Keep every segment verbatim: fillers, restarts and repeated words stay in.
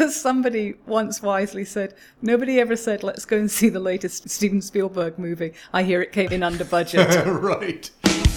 As somebody once wisely said, nobody ever said, let's go and see the latest Steven Spielberg movie. I hear it came in under budget. Right.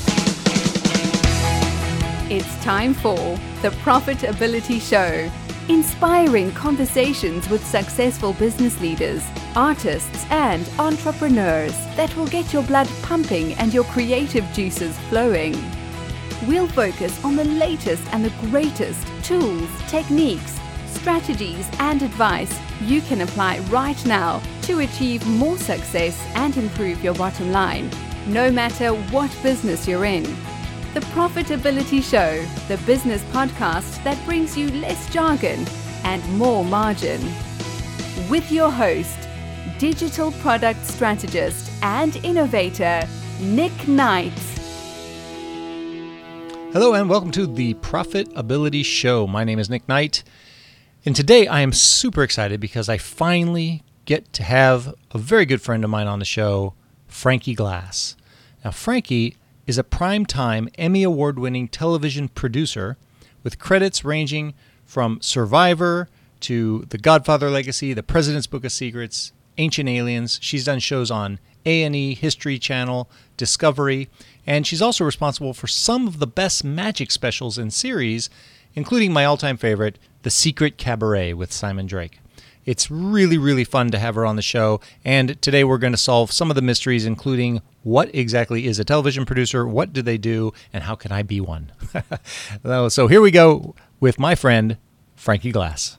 It's time for the Profitability Show. Inspiring conversations with successful business leaders, artists, and entrepreneurs that will get your blood pumping and your creative juices flowing. We'll focus on the latest and the greatest tools, techniques, strategies, and advice you can apply right now to achieve more success and improve your bottom line, no matter what business you're in. The Profitability Show, the business podcast that brings you less jargon and more margin. With your host, digital product strategist and innovator, Nick Knight. Hello and welcome to the Profitability Show. My name is Nick Knight, and today I am super excited because I finally get to have a very good friend of mine on the show, Frankie Glass. Now, Frankie is a primetime Emmy Award-winning television producer with credits ranging from Survivor to The Godfather Legacy, The President's Book of Secrets, Ancient Aliens. She's done shows on A and E, History Channel, Discovery, and she's also responsible for some of the best magic specials in series, including my all-time favorite, The Secret Cabaret with Simon Drake. It's really, really fun to have her on the show, and today we're going to solve some of the mysteries, including what exactly is a television producer, what do they do, and how can I be one? So here we go with my friend, Frankie Glass.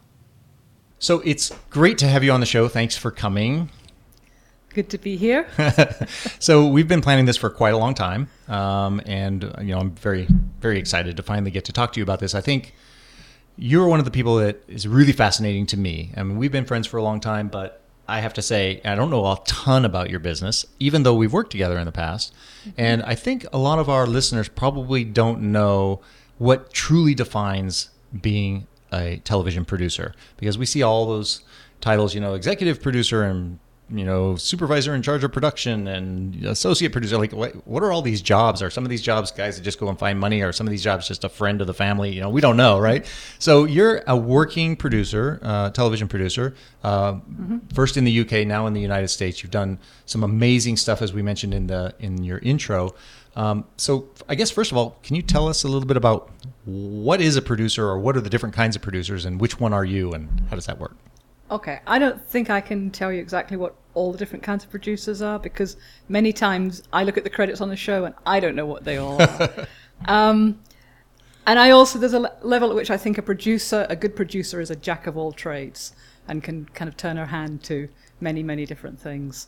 So it's great to have you on the show. Thanks for coming. Good to be here. So we've been planning this for quite a long time, um, and you know I'm very, very excited to finally get to talk to you about this. I think you're one of the people that is really fascinating to me. I mean, we've been friends for a long time, but I have to say, I don't know a ton about your business, even though we've worked together in the past. Mm-hmm. And I think a lot of our listeners probably don't know what truly defines being a television producer, because we see all those titles, you know, executive producer and you know, supervisor in charge of production and associate producer. Like, what, what are all these jobs? Are some of these jobs guys that just go and find money? Or some of these jobs just a friend of the family? You know, we don't know, right? So you're a working producer, uh, television producer, uh, mm-hmm. first in the U K, now in the United States. You've done some amazing stuff, as we mentioned in the in your intro. Um, so I guess, first of all, can you tell us a little bit about what is a producer, or what are the different kinds of producers, and which one are you, and how does that work? Okay, I don't think I can tell you exactly what all the different kinds of producers are, because many times I look at the credits on the show and I don't know what they all are. um, and I also, there's a le- level at which I think a producer, a good producer is a jack of all trades and can kind of turn her hand to many, many different things.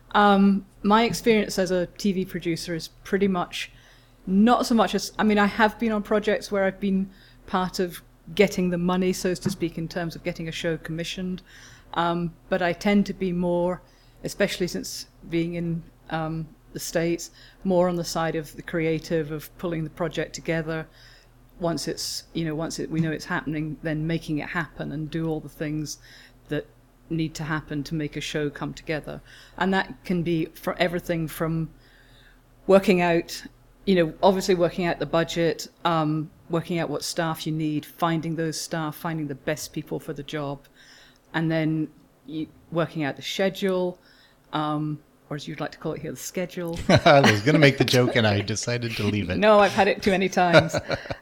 Um, my experience as a T V producer is pretty much not so much as, I mean, I have been on projects where I've been part of getting the money, so to speak, in terms of getting a show commissioned. Um, but I tend to be more, especially since being in um, the States, more on the side of the creative, of pulling the project together. Once it's, you know, once it, we know it's happening, then making it happen and do all the things that need to happen to make a show come together. And that can be for everything from working out, you know, obviously working out the budget, um, working out what staff you need, finding those staff, finding the best people for the job, and then you, working out the schedule, um, or as you'd like to call it here, the schedule. I was going to make the joke and I decided to leave it. No, I've had it too many times.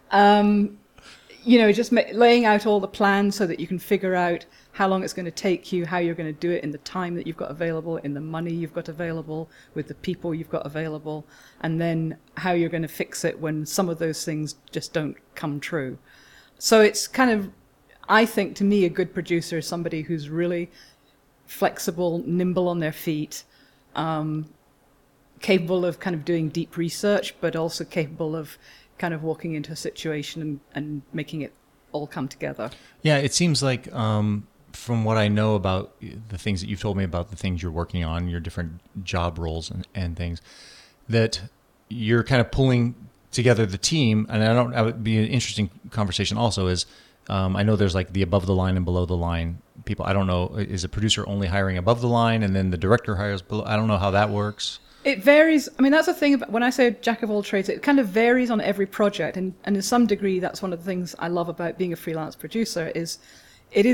um, you know, just ma- laying out all the plans so that you can figure out how long it's going to take you, how you're going to do it in the time that you've got available, in the money you've got available, with the people you've got available, and then how you're going to fix it when some of those things just don't come true. So it's kind of, I think, to me, a good producer is somebody who's really flexible, nimble on their feet, um, capable of kind of doing deep research, but also capable of kind of walking into a situation and, and making it all come together. Yeah, it seems like um, from what I know about the things that you've told me about the things you're working on, your different job roles and, and things, that you're kind of pulling together the team. And I don't, that would be an interesting conversation also is, um, I know there's like the above the line and below the line people. I don't know, is a producer only hiring above the line and then the director hires below? I don't know how that works. It varies. I mean, that's the thing about when I say jack of all trades, it kind of varies on every project. And, and in some degree, that's one of the things I love about being a freelance producer is it is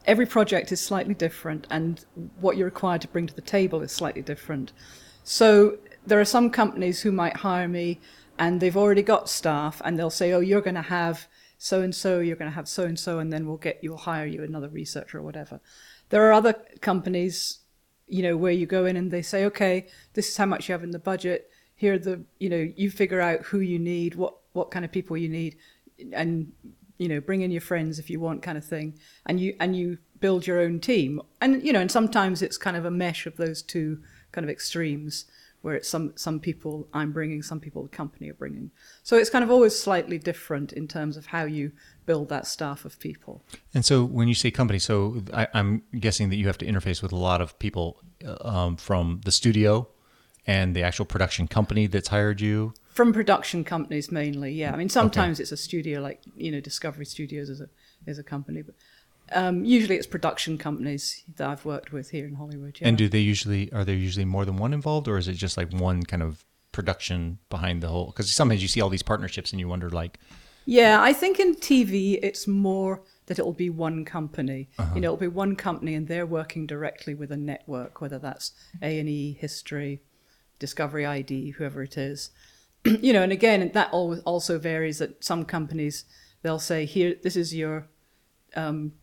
every project is slightly different, and what you're required to bring to the table is slightly different. So there are some companies who might hire me and they've already got staff, and they'll say, oh, you're going to have so-and-so, you're going to have so-and-so, and then we'll get, you'll hire you another researcher or whatever. There are other companies, you know, where you go in and they say, okay, this is how much you have in the budget. Here are the, you know, you figure out who you need, what, what kind of people you need, and, you know, bring in your friends if you want, kind of thing. And you, and you build your own team. And, you know, and sometimes it's kind of a mesh of those two kind of extremes, where it's some, some people I'm bringing, some people the company are bringing. So it's kind of always slightly different in terms of how you build that staff of people. And so when you say company, so I, I'm guessing that you have to interface with a lot of people um, from the studio and the actual production company that's hired you? From production companies mainly, yeah. I mean, sometimes okay. it's a studio, like, you know, Discovery Studios is a, is a company, but Um, usually it's production companies that I've worked with here in Hollywood. Yeah. And do they usually, are there usually more than one involved, or is it just like one kind of production behind the whole? Because sometimes you see all these partnerships and you wonder like... Yeah, I think in T V it's more that it'll be one company. Uh-huh. You know, it'll be one company and they're working directly with a network, whether that's A and E, History, Discovery I D, whoever it is. You know, and again, that also varies. That some companies, they'll say, here, this is your... Um,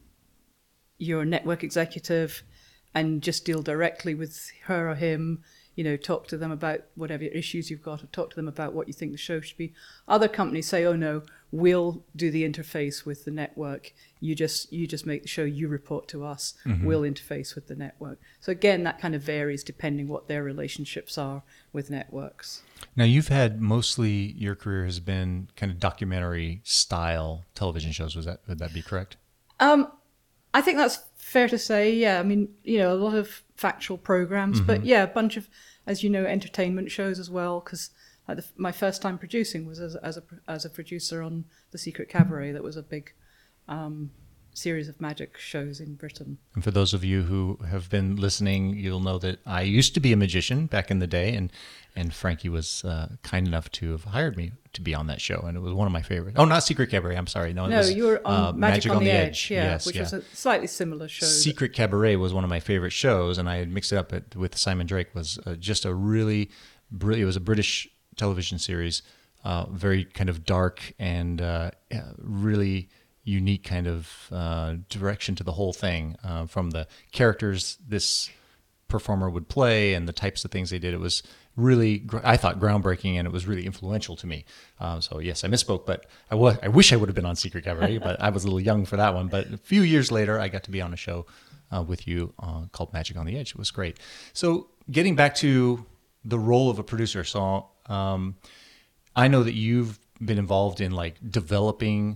your network executive, and just deal directly with her or him, you know, talk to them about whatever issues you've got, or talk to them about what you think the show should be. Other companies say, oh no, we'll do the interface with the network. You just you just make the show, you report to us, mm-hmm. we'll interface with the network. So again, that kind of varies depending what their relationships are with networks. Now you've had mostly, your career has been kind of documentary style television shows. Was that, would that be correct? Um. I think that's fair to say, yeah. I mean, you know, a lot of factual programs, mm-hmm. but yeah, a bunch of, as you know, entertainment shows as well, because like the, my first time producing was as, as, a, as a producer on The Secret Cabaret. That was a big um, series of magic shows in Britain. And for those of you who have been listening, you'll know that I used to be a magician back in the day, and and Frankie was uh, kind enough to have hired me to be on that show, and it was one of my favorites. Oh, not Secret Cabaret, I'm sorry. No, it no was, you were on uh, Magic, Magic on, on the, the Edge, Edge. yeah, yes, which yeah. was a slightly similar show. Secret Cabaret was one of my favorite shows, and I had mixed it up at, with Simon Drake. Was uh, just a really, brilliant, it was a British television series, uh, very kind of dark and uh, really unique kind of uh, direction to the whole thing, uh, from the characters this performer would play and the types of things they did. It was really, I thought, groundbreaking, and it was really influential to me. Um, so yes, I misspoke, but I, was, I wish I would have been on Secret Cabaret, but I was a little young for that one. But a few years later, I got to be on a show uh, with you uh, called Magic on the Edge. It was great. So getting back to the role of a producer, so um, I know that you've been involved in like developing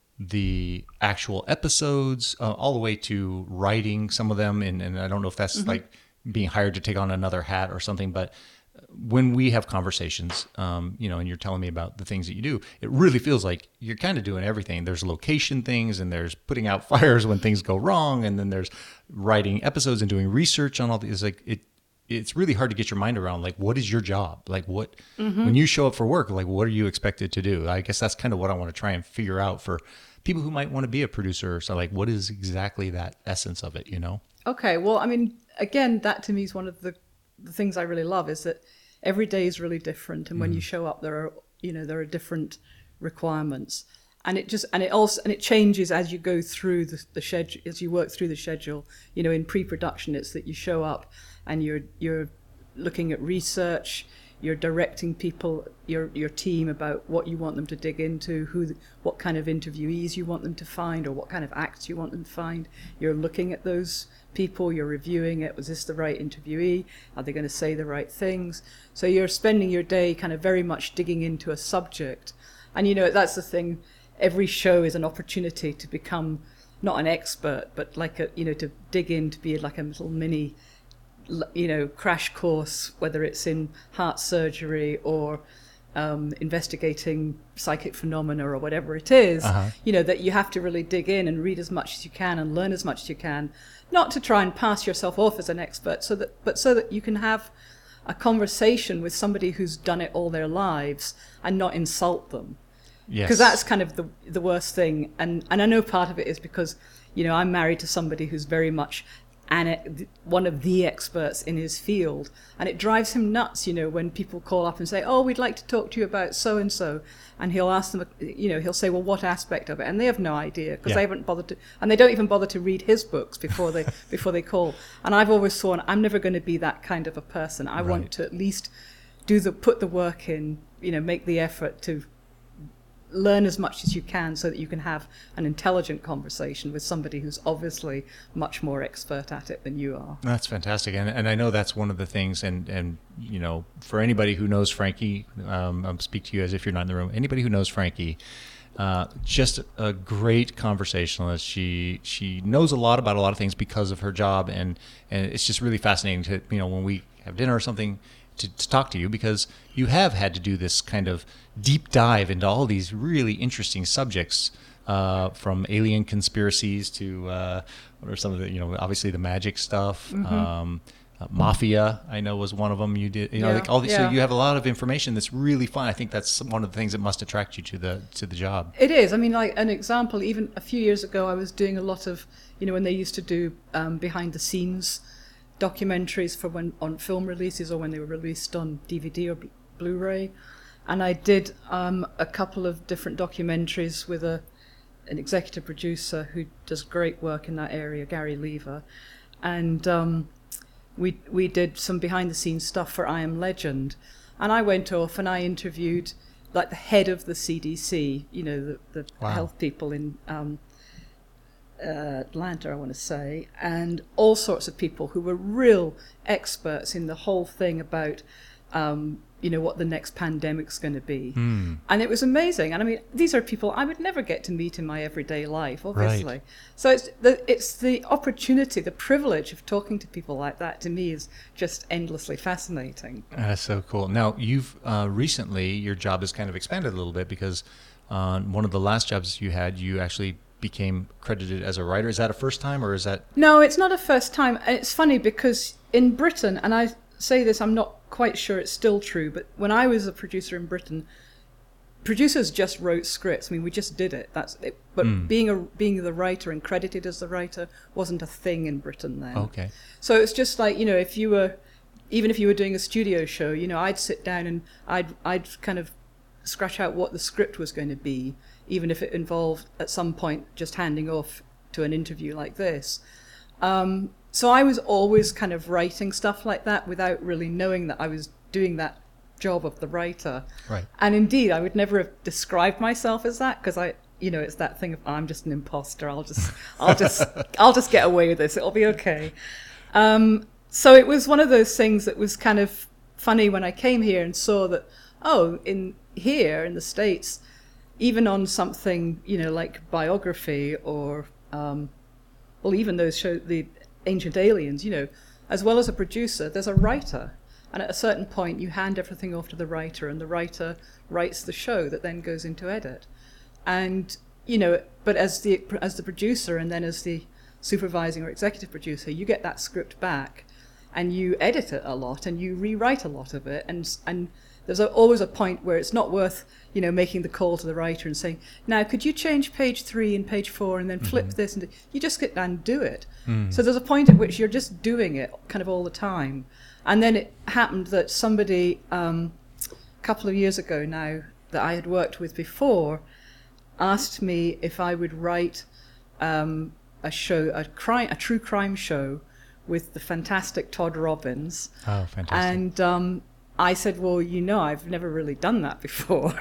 the actual episodes, uh, all the way to writing some of them, and, and I don't know if that's mm-hmm. like being hired to take on another hat or something, but when we have conversations, um, you know, and you're telling me about the things that you do, it really feels like you're kind of doing everything. There's location things, and there's putting out fires when things go wrong, and then there's writing episodes and doing research on all these. Like it, it's really hard to get your mind around. Like, what is your job? Like, what mm-hmm. when you show up for work, like, what are you expected to do? I guess that's kind of what I want to try and figure out for people who might want to be a producer. So, like, what is exactly that essence of it? You know? Okay. Well, I mean, again, that to me is one of the the things I really love, is that every day is really different, and when mm. you show up, there are, you know, there are different requirements, and it just and it also and it changes as you go through the, the schedule, as you work through the schedule. You know, in pre-production, it's that you show up and you're you're looking at research, you're directing people, your your team, about what you want them to dig into, who, what kind of interviewees you want them to find, or what kind of acts you want them to find. You're looking at those people, you're reviewing it. Was this the right interviewee? Are they going to say the right things? So you're spending your day kind of very much digging into a subject. And, you know, that's the thing. Every show is an opportunity to become not an expert, but like a, you know, to dig in, to be like a little mini, you know, crash course, whether it's in heart surgery or um, investigating psychic phenomena or whatever it is, uh-huh. you know, that you have to really dig in and read as much as you can and learn as much as you can, not to try and pass yourself off as an expert, so that, but so that you can have a conversation with somebody who's done it all their lives and not insult them. Yes. Because that's kind of the the worst thing. And, and I know part of it is because, you know, I'm married to somebody who's very much an, one of the experts in his field, and it drives him nuts, you know, when people call up and say, oh, we'd like to talk to you about so and so, and he'll ask them, you know, he'll say, well, what aspect of it, and they have no idea because yeah. they haven't bothered to, and they don't even bother to read his books before they before they call. And I've always sworn I'm never going to be that kind of a person. I right. want to at least do the put the work in, you know, make the effort to learn as much as you can so that you can have an intelligent conversation with somebody who's obviously much more expert at it than you are. That's fantastic. And and I know that's one of the things, and, and you know, for anybody who knows Frankie, um, I'll speak to you as if you're not in the room, anybody who knows Frankie, uh, just a great conversationalist. She she knows a lot about a lot of things because of her job, and, and it's just really fascinating to, you know, when we have dinner or something, To, to talk to you, because you have had to do this kind of deep dive into all these really interesting subjects, uh, from alien conspiracies to uh, what are some of the, you know, obviously the magic stuff, Mm-hmm. um, uh, mafia, I know was one of them. You did, you know, Yeah, like all these, yeah. so you have a lot of information that's really fun. I think that's one of the things that must attract you to the to the job. It is. I mean, like an example, even a few years ago, I was doing a lot of, you know, when they used to do um, behind the scenes documentaries for when on film releases or when they were released on D V D or Blu- Blu-ray, and I did um, a couple of different documentaries with a an executive producer who does great work in that area, Gary Lever, and um, we we did some behind the scenes stuff for I Am Legend, and I went off and I interviewed like the head of the C D C, you know, the, the Wow. health people in um, Uh, Atlanta, I want to say, and all sorts of people who were real experts in the whole thing about, um, you know, what the next pandemic's going to be. Mm. And it was amazing. And I mean, these are people I would never get to meet in my everyday life, obviously. Right. So it's the, it's the opportunity, the privilege of talking to people like that, to me, is just endlessly fascinating. That's so cool. Now, you've uh, recently, your job has kind of expanded a little bit, because uh, one of the last jobs you had, you actually became credited as a writer. Is that a first time, or is that? No, it's not a first time. And it's funny because in Britain, and I say this, I'm not quite sure it's still true, but when I was a producer in Britain, producers just wrote scripts. I mean, we just did it. That's it. But Mm. being a being the writer and credited as the writer wasn't a thing in Britain then. Okay. So it's just like, you know, if you were, even if you were doing a studio show, you know, I'd sit down and I'd I'd kind of scratch out what the script was going to be, even if it involved at some point just handing off to an interview like this. Um, so I was always kind of writing stuff like that without really knowing that I was doing that job of the writer. Right. And indeed, I would never have described myself as that, because I, you know, it's that thing of, I'm just an imposter. I'll just, I'll just, I'll just get away with this. It'll be okay. Um, so it was one of those things that was kind of funny when I came here and saw that, oh, in here in the States, even on something, you know, like biography or, um, well, even those show, the Ancient Aliens, you know, as well as a producer, there's a writer. And at a certain point, you hand everything off to the writer, and the writer writes the show that then goes into edit. And, you know, but as the as the producer and then as the supervising or executive producer, you get that script back and you edit it a lot and you rewrite a lot of it. And and there's a, always a point where it's not worth, you know, making the call to the writer and saying, now, could you change page three and page four and then flip Mm-hmm. this? And you just get down and do it. Mm. So there's a point at which you're just doing it kind of all the time. And then it happened that somebody, um, a couple of years ago now, that I had worked with before, asked me if I would write um, a show, a crime, a true crime show with the fantastic Todd Robbins. Oh, fantastic. And um, I said, well, you know, I've never really done that before.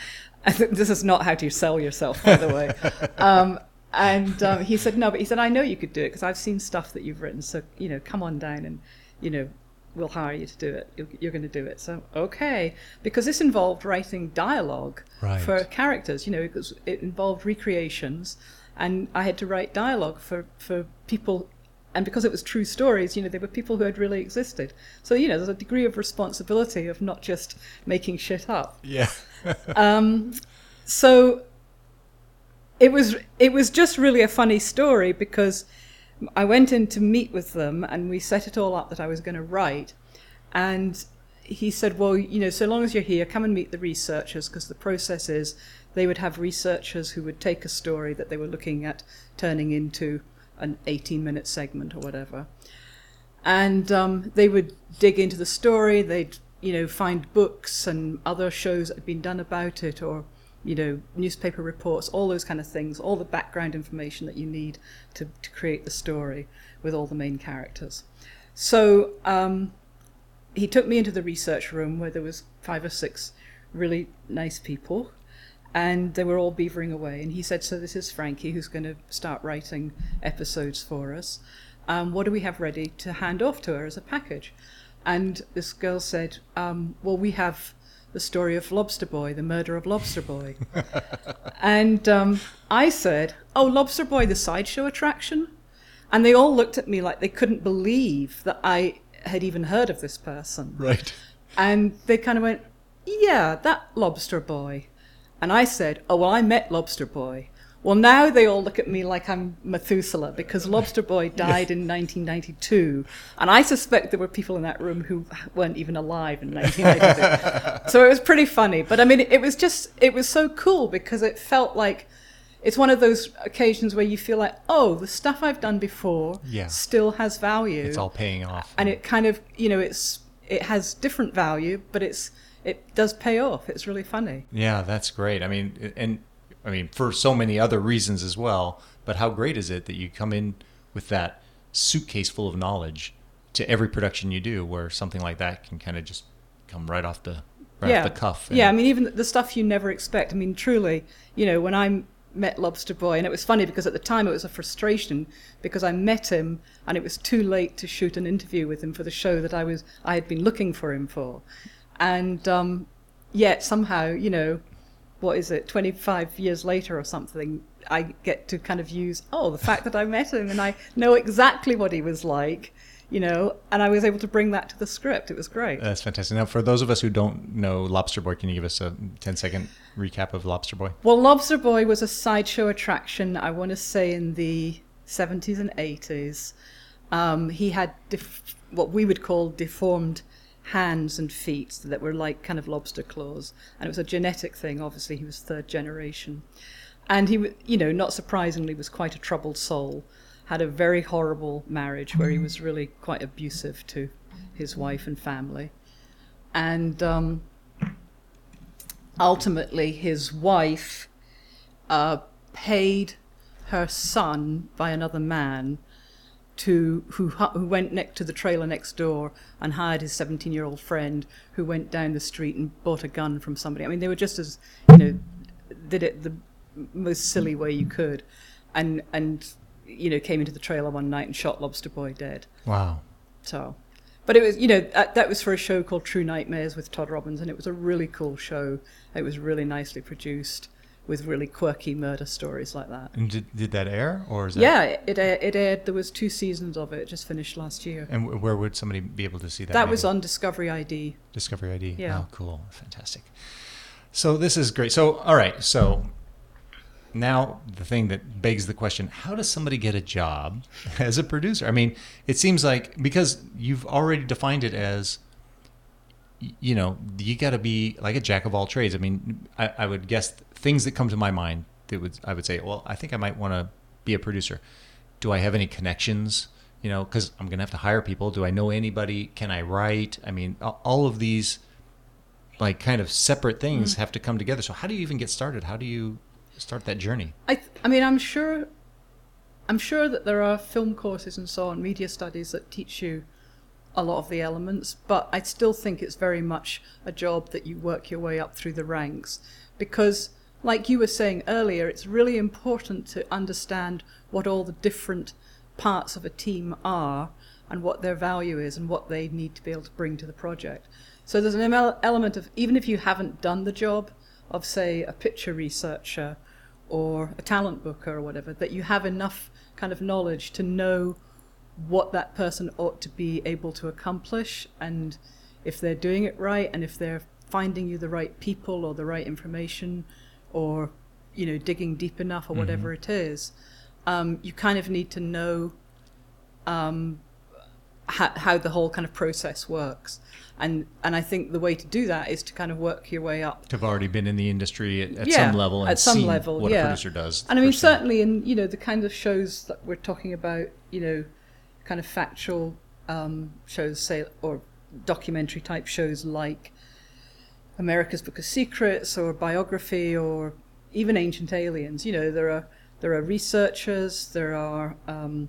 I think this is not how to sell yourself, by the way. um, and um, he said, no, but he said, I know you could do it because I've seen stuff that you've written. So, you know, come on down and, you know, we'll hire you to do it. You're, you're going to do it. So, okay. Because this involved writing dialogue Right. for characters, you know, because it involved recreations. And I had to write dialogue for, for people. And because it was true stories, you know, they were people who had really existed. So, you know, there's a degree of responsibility of not just making shit up. Yeah. Um, so it was it was just really a funny story because I went in to meet with them and we set it all up that I was going to write. And he said, well, you know, so long as you're here, come and meet the researchers, because the process is they would have researchers who would take a story that they were looking at turning into an eighteen-minute segment or whatever. And um, they would dig into the story, they'd, you know, find books and other shows that had been done about it, or, you know, newspaper reports, all those kind of things, all the background information that you need to, to create the story with all the main characters. So um, he took me into the research room where there was five or six really nice people, and they were all beavering away. And he said, so this is Frankie, who's going to start writing episodes for us. Um, what do we have ready to hand off to her as a package? And this girl said, um, well, we have the story of Lobster Boy, the murder of Lobster Boy. And um, I said, oh, Lobster Boy, the sideshow attraction? And they all looked at me like they couldn't believe that I had even heard of this person. Right. And they kind of went, yeah, that Lobster Boy. And I said, oh, well, I met Lobster Boy. Well, now they all look at me like I'm Methuselah, because Lobster Boy died in nineteen ninety-two. And I suspect there were people in that room who weren't even alive in nineteen ninety-two. So it was pretty funny. But I mean, it was just, it was so cool because it felt like, it's one of those occasions where you feel like, oh, the stuff I've done before yeah. still has value. It's all paying off. And it kind of, you know, it's it has different value, but it's it does pay off. It's really funny. Yeah, that's great. I mean, and I mean, for so many other reasons as well. But how great is it that you come in with that suitcase full of knowledge to every production you do, where something like that can kind of just come right off the right yeah. off the cuff. Yeah, I mean, even the stuff you never expect. I mean, truly, you know, when I met Lobster Boy, and it was funny because at the time it was a frustration because I met him and it was too late to shoot an interview with him for the show that I was I had been looking for him for, and um, yet somehow, you know, what is it, twenty-five years later or something, I get to kind of use, oh, the fact that I met him and I know exactly what he was like, you know, and I was able to bring that to the script. It was great. That's fantastic. Now, for those of us who don't know Lobster Boy, can you give us a ten-second recap of Lobster Boy? Well, Lobster Boy was a sideshow attraction, I want to say, in the seventies and eighties. Um, he had def- what we would call deformed hands and feet that were like kind of lobster claws. And it was a genetic thing. Obviously, he was third generation. And he, you know, not surprisingly, was quite a troubled soul. Had a very horrible marriage where he was really quite abusive to his wife and family. And um, ultimately, his wife uh, paid her son by another man to who who went next to the trailer next door and hired his seventeen-year-old friend who went down the street and bought a gun from somebody. I mean, they were just as, you know, did it the most silly way you could. And and... you know, came into the trailer one night and shot Lobster Boy dead. Wow. So, but it was, you know, that, that was for a show called True Nightmares with Todd Robbins, and it was a really cool show. It was really nicely produced with really quirky murder stories like that. And did, did that air, or is that? Yeah, it it aired. There was two seasons of it. It just finished last year. And w- where would somebody be able to see that? That maybe? was on Discovery I D. Discovery I D. Yeah. Oh, cool. Fantastic. So this is great. So, all right. So now the thing that begs the question, how does somebody get a job as a producer? I mean, it seems like, because you've already defined it as, you know, you got to be like a jack of all trades. I mean, I, I would guess things that come to my mind that would, I would say, well, I think I might want to be a producer. Do I have any connections? You know, because I'm going to have to hire people. Do I know anybody? Can I write? I mean, all of these like kind of separate things mm. have to come together. So how do you even get started? How do you start that journey? I th- I mean, I'm sure I'm sure that there are film courses and so on, media studies, that teach you a lot of the elements, but I still think it's very much a job that you work your way up through the ranks, because like you were saying earlier, it's really important to understand what all the different parts of a team are and what their value is and what they need to be able to bring to the project. So there's an element of, even if you haven't done the job of, say, a picture researcher or a talent booker or whatever, that you have enough kind of knowledge to know what that person ought to be able to accomplish, and if they're doing it right, and if they're finding you the right people or the right information, or, you know, digging deep enough or whatever mm-hmm. it is. Um, you kind of need to know um, ha- how the whole kind of process works. And and I think the way to do that is to kind of work your way up. To have already been in the industry at, at Yeah, some level and at some seen level, what yeah. a producer does. And I mean, firsthand. certainly in, you know, the kind of shows that we're talking about, you know, kind of factual um, shows, say, or documentary type shows like America's Book of Secrets or Biography or even Ancient Aliens. You know, there are there are researchers, there are um,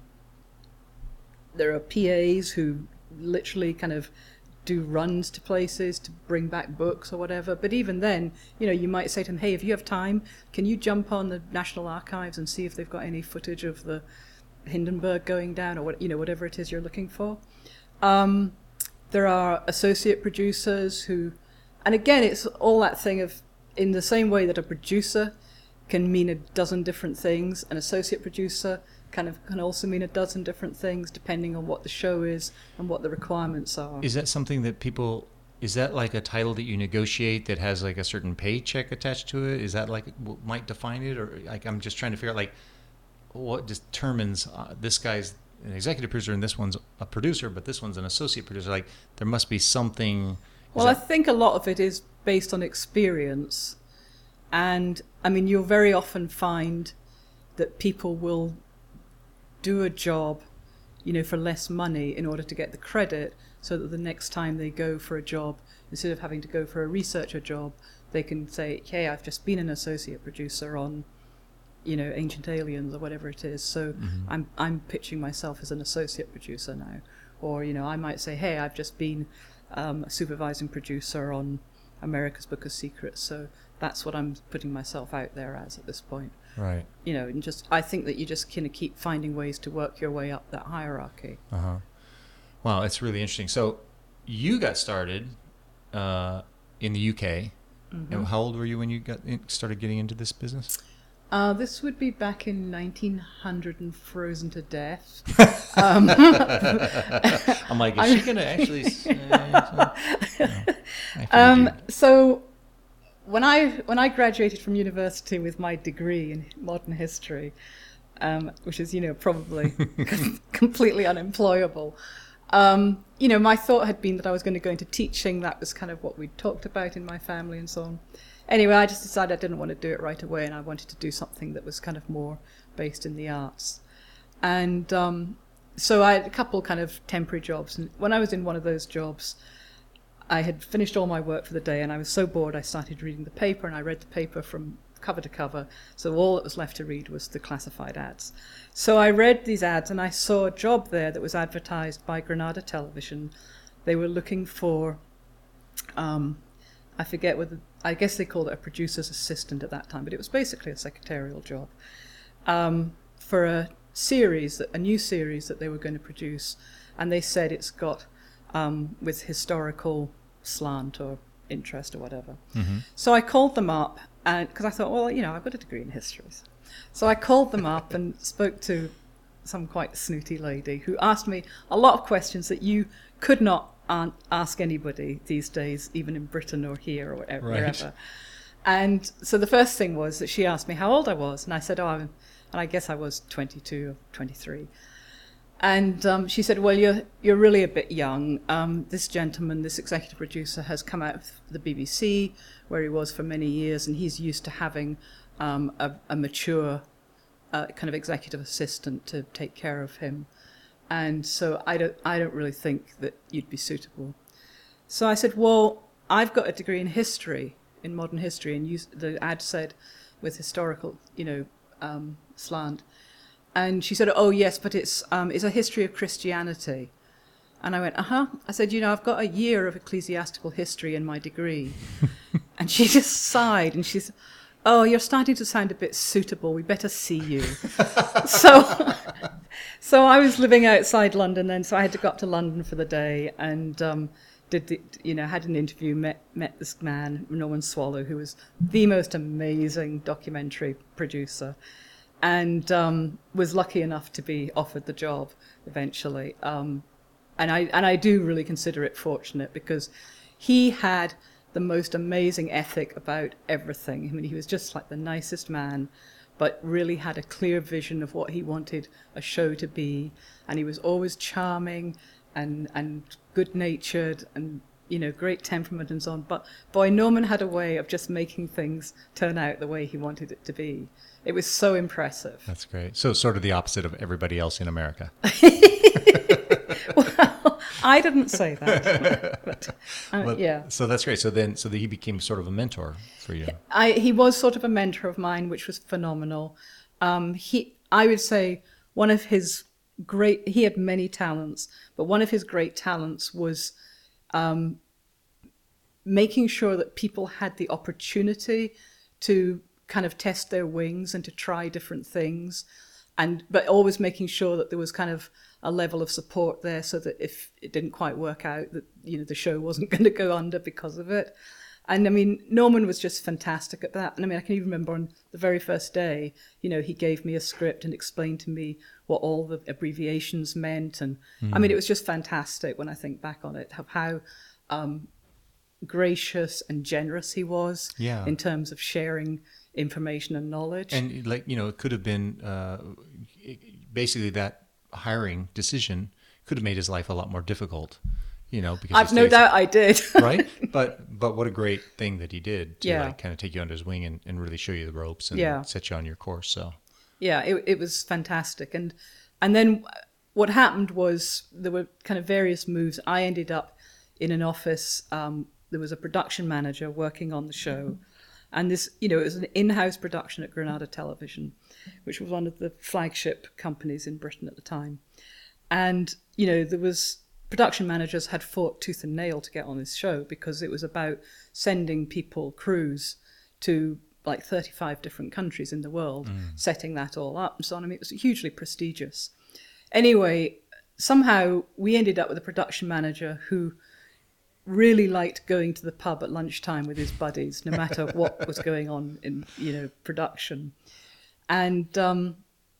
there are P As who literally kind of do runs to places to bring back books or whatever. But even then, you know, you might say to them, hey, if you have time, can you jump on the National Archives and see if they've got any footage of the Hindenburg going down or what, you know, whatever it is you're looking for. Um, there are associate producers who, and again, it's all that thing of, in the same way that a producer can mean a dozen different things, an associate producer kind of can also mean a dozen different things depending on what the show is and what the requirements are. Is that something that people, is that like a title that you negotiate that has like a certain paycheck attached to it? Is that like what might define it? Or like, I'm just trying to figure out like what determines uh, this guy's an executive producer and this one's a producer, but this one's an associate producer. Like there must be something. Well, that... I think a lot of it is based on experience. And I mean, you'll very often find that people will do a job, you know, for less money in order to get the credit, so that the next time they go for a job, instead of having to go for a researcher job, they can say, hey, I've just been an associate producer on, you know, Ancient Aliens or whatever it is. So mm-hmm. I'm I'm pitching myself as an associate producer now. Or, you know, I might say, hey, I've just been um, a supervising producer on America's Book of Secrets. So that's what I'm putting myself out there as at this point. Right. You know, and just I think that you just kind of keep finding ways to work your way up that hierarchy. Uh-huh. Wow, it's really interesting. So you got started uh, in the U K. Mm-hmm. And how old were you when you got in, started getting into this business? Uh, this would be back in nineteen hundred and frozen to death. um, I'm like, is I'm, she going to actually say so? No, um, so when I when I graduated from university with my degree in modern history, um, which is, you know, probably completely unemployable, um, you know, my thought had been that I was going to go into teaching. That was kind of what we'd talked about in my family and so on. Anyway, I just decided I didn't want to do it right away, and I wanted to do something that was kind of more based in the arts. And um, so I had a couple kind of temporary jobs. And when I was in one of those jobs, I had finished all my work for the day, and I was so bored I started reading the paper, and I read the paper from cover to cover. So all that was left to read was the classified ads. So I read these ads, and I saw a job there that was advertised by Granada Television. They were looking for, um, I forget whether, I guess they called it a producer's assistant at that time, but it was basically a secretarial job, um, for a series, a new series that they were going to produce. And they said it's got, um, with historical slant or interest or whatever. Mm-hmm. So I called them up, and because I thought, well, you know, I've got a degree in history. So I called them up and spoke to some quite snooty lady who asked me a lot of questions that you could not an- ask anybody these days, even in Britain or here or wherever. Right. wherever. And so the first thing was that she asked me how old I was, and I said, oh, I'm, and I guess I was twenty-two or twenty-three. And um, she said, well, you're you're really a bit young. Um, this gentleman, this executive producer, has come out of the B B C, where he was for many years, and he's used to having um, a, a mature uh, kind of executive assistant to take care of him. And so I don't I don't really think that you'd be suitable. So I said, well, I've got a degree in history, in modern history, and you, the ad said with historical, you know, um, slant. And she said, oh, yes, but it's um, it's a history of Christianity. And I went, uh-huh. I said, you know, I've got a year of ecclesiastical history in my degree. And she just sighed, and she said, oh, you're starting to sound a bit suitable. We better see you. so so I was living outside London then, so I had to go up to London for the day and um, did the, you know, had an interview, met met this man, Norman Swallow, who was the most amazing documentary producer, and um, was lucky enough to be offered the job eventually. Um, and I and I do really consider it fortunate, because he had the most amazing ethic about everything. I mean, he was just like the nicest man, but really had a clear vision of what he wanted a show to be. And he was always charming, and and good-natured and, you know, great temperament and so on. But boy, Norman had a way of just making things turn out the way he wanted it to be. It was so impressive. That's great. So sort of the opposite of everybody else in America. Well, I didn't say that. But, uh, But- yeah. So that's great. So then, so that he became sort of a mentor for you. I, he was sort of a mentor of mine, which was phenomenal. Um, he, I would say, one of his great. He had many talents, but one of his great talents was um, making sure that people had the opportunity to kind of test their wings and to try different things, and but always making sure that there was kind of a level of support there, so that if it didn't quite work out, that, you know, the show wasn't going to go under because of it. And I mean, Norman was just fantastic at that. And I mean, I can even remember on the very first day, you know, he gave me a script and explained to me what all the abbreviations meant. And mm. I mean, it was just fantastic when I think back on it, of how um, gracious and generous he was Yeah. in terms of sharing information and knowledge. And like, you know, it could have been uh, basically that hiring decision could have made his life a lot more difficult, you know, because I've no doubt I did. Right. But, but what a great thing that he did to Yeah. like kind of take you under his wing and, and really show you the ropes and Yeah. set you on your course. So, Yeah, it it was fantastic. And and then what happened was there were kind of various moves. I ended up in an office. Um, there was a production manager working on the show. And this, you know, it was an in-house production at Granada Television, which was one of the flagship companies in Britain at the time. And, you know, there was production managers had fought tooth and nail to get on this show because it was about sending people, crews, to like thirty-five different countries in the world, mm. setting that all up and so on. I mean, it was hugely prestigious. Anyway, somehow we ended up with a production manager who really liked going to the pub at lunchtime with his buddies, no matter what was going on in, you know, production. And um,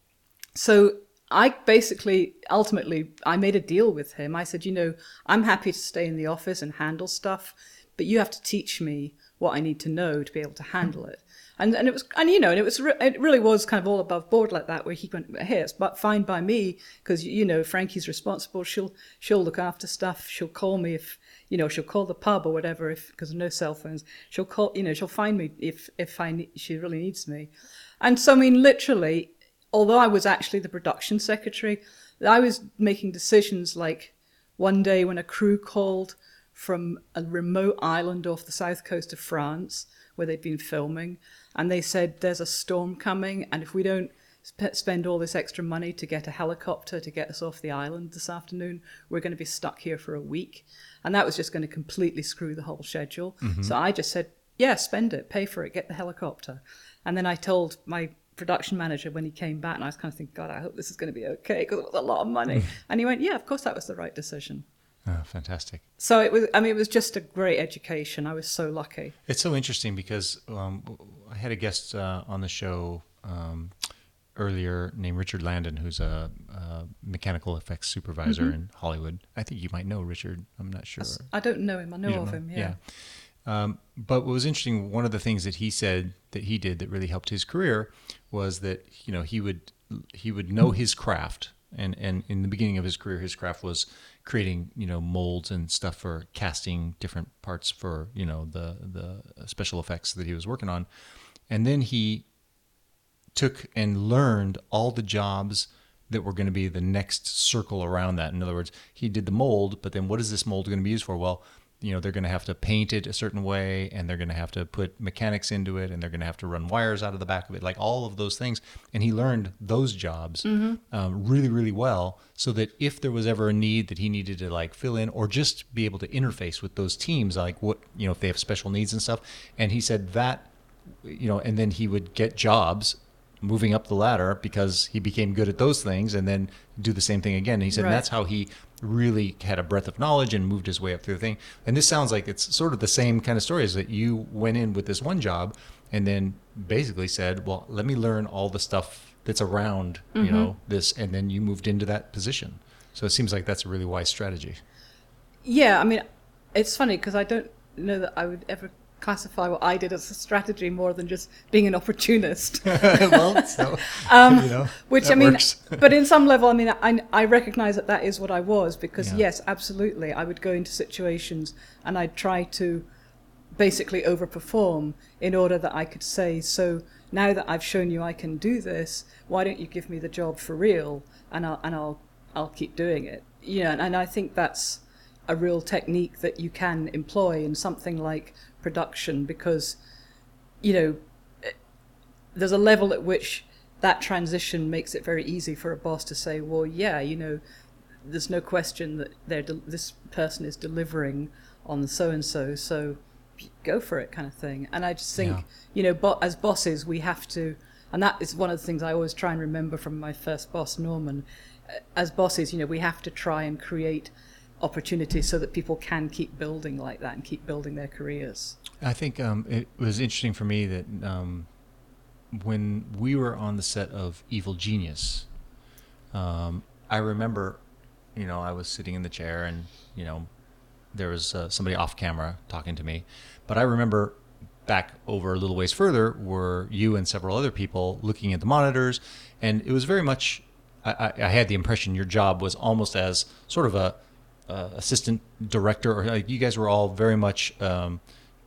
so I basically, ultimately, I made a deal with him. I said, you know, I'm happy to stay in the office and handle stuff, but you have to teach me what I need to know to be able to handle it. And and it was, and you know, and it was, re- it really was kind of all above board like that, where he went, hey, it's but fine by me, because, you know, Frankie's responsible. She'll she'll look after stuff. She'll call me if, you know, she'll call the pub or whatever, if because no cell phones. She'll call, you know, she'll find me if if I need, she really needs me. And so, I mean, literally, although I was actually the production secretary, I was making decisions like one day when a crew called from a remote island off the south coast of France where they'd been filming, and they said, there's a storm coming, and if we don't sp- spend all this extra money to get a helicopter to get us off the island this afternoon, we're going to be stuck here for a week. And that was just going to completely screw the whole schedule. Mm-hmm. So I just said, yeah, spend it, pay for it, get the helicopter. And then I told my production manager when he came back, and I was kind of thinking, God, I hope this is going to be okay, because it was a lot of money. And he went, yeah, of course that was the right decision. Oh, fantastic. So it was, I mean, it was just a great education. I was so lucky. It's so interesting because um, I had a guest uh, on the show um, earlier named Richard Landon, who's a, a mechanical effects supervisor mm-hmm. in Hollywood. I think you might know Richard. I'm not sure. I don't know him. I know of know? him, yeah. yeah. Um, but what was interesting, one of the things that he said that he did that really helped his career was that, you know, he would he would know his craft. And and in the beginning of his career, his craft was creating, you know, molds and stuff for casting different parts for, you know, the the special effects that he was working on. And then he took and learned all the jobs that were going to be the next circle around that. In other words, he did the mold, but then what is this mold going to be used for? Well, you know, they're going to have to paint it a certain way, and they're going to have to put mechanics into it, and they're going to have to run wires out of the back of it, like all of those things. And he learned those jobs mm-hmm. um, really, really well, so that if there was ever a need that he needed to like fill in or just be able to interface with those teams, like what, you know, if they have special needs and stuff. And he said that, you know, and then he would get jobs moving up the ladder because he became good at those things, and then do the same thing again. And he said right. that's how he really had a breadth of knowledge and moved his way up through the thing. And this sounds like it's sort of the same kind of story, is that you went in with this one job and then basically said, well, let me learn all the stuff that's around, mm-hmm. you know, this, and then you moved into that position. So it seems like that's a really wise strategy. Yeah, I mean, it's funny because I don't know that I would ever classify what I did as a strategy more than just being an opportunist. Well, so, um, you know, which I that mean, works. but in some level, I mean, I, I recognize that that is what I was, because Yeah. yes, absolutely, I would go into situations and I'd try to basically overperform in order that I could say, so now that I've shown you I can do this, why don't you give me the job for real, and I'll and I'll I'll keep doing it. You know, and, and I think that's a real technique that you can employ in something like production, because, you know, there's a level at which that transition makes it very easy for a boss to say, well, yeah, you know, there's no question that they're de- this person is delivering on the so-and-so, so go for it, kind of thing. And I just think, Yeah. you know, bo- as bosses, we have to, and that is one of the things I always try and remember from my first boss, Norman. As bosses, you know, we have to try and create opportunities so that people can keep building like that and keep building their careers. I think um, it was interesting for me that um, when we were on the set of Evil Genius, um, I remember, you know, I was sitting in the chair and, you know, there was uh, somebody off camera talking to me. But I remember back over a little ways further were you and several other people looking at the monitors. And it was very much, I, I had the impression your job was almost as sort of a uh, assistant director, or like you guys were all very much, um,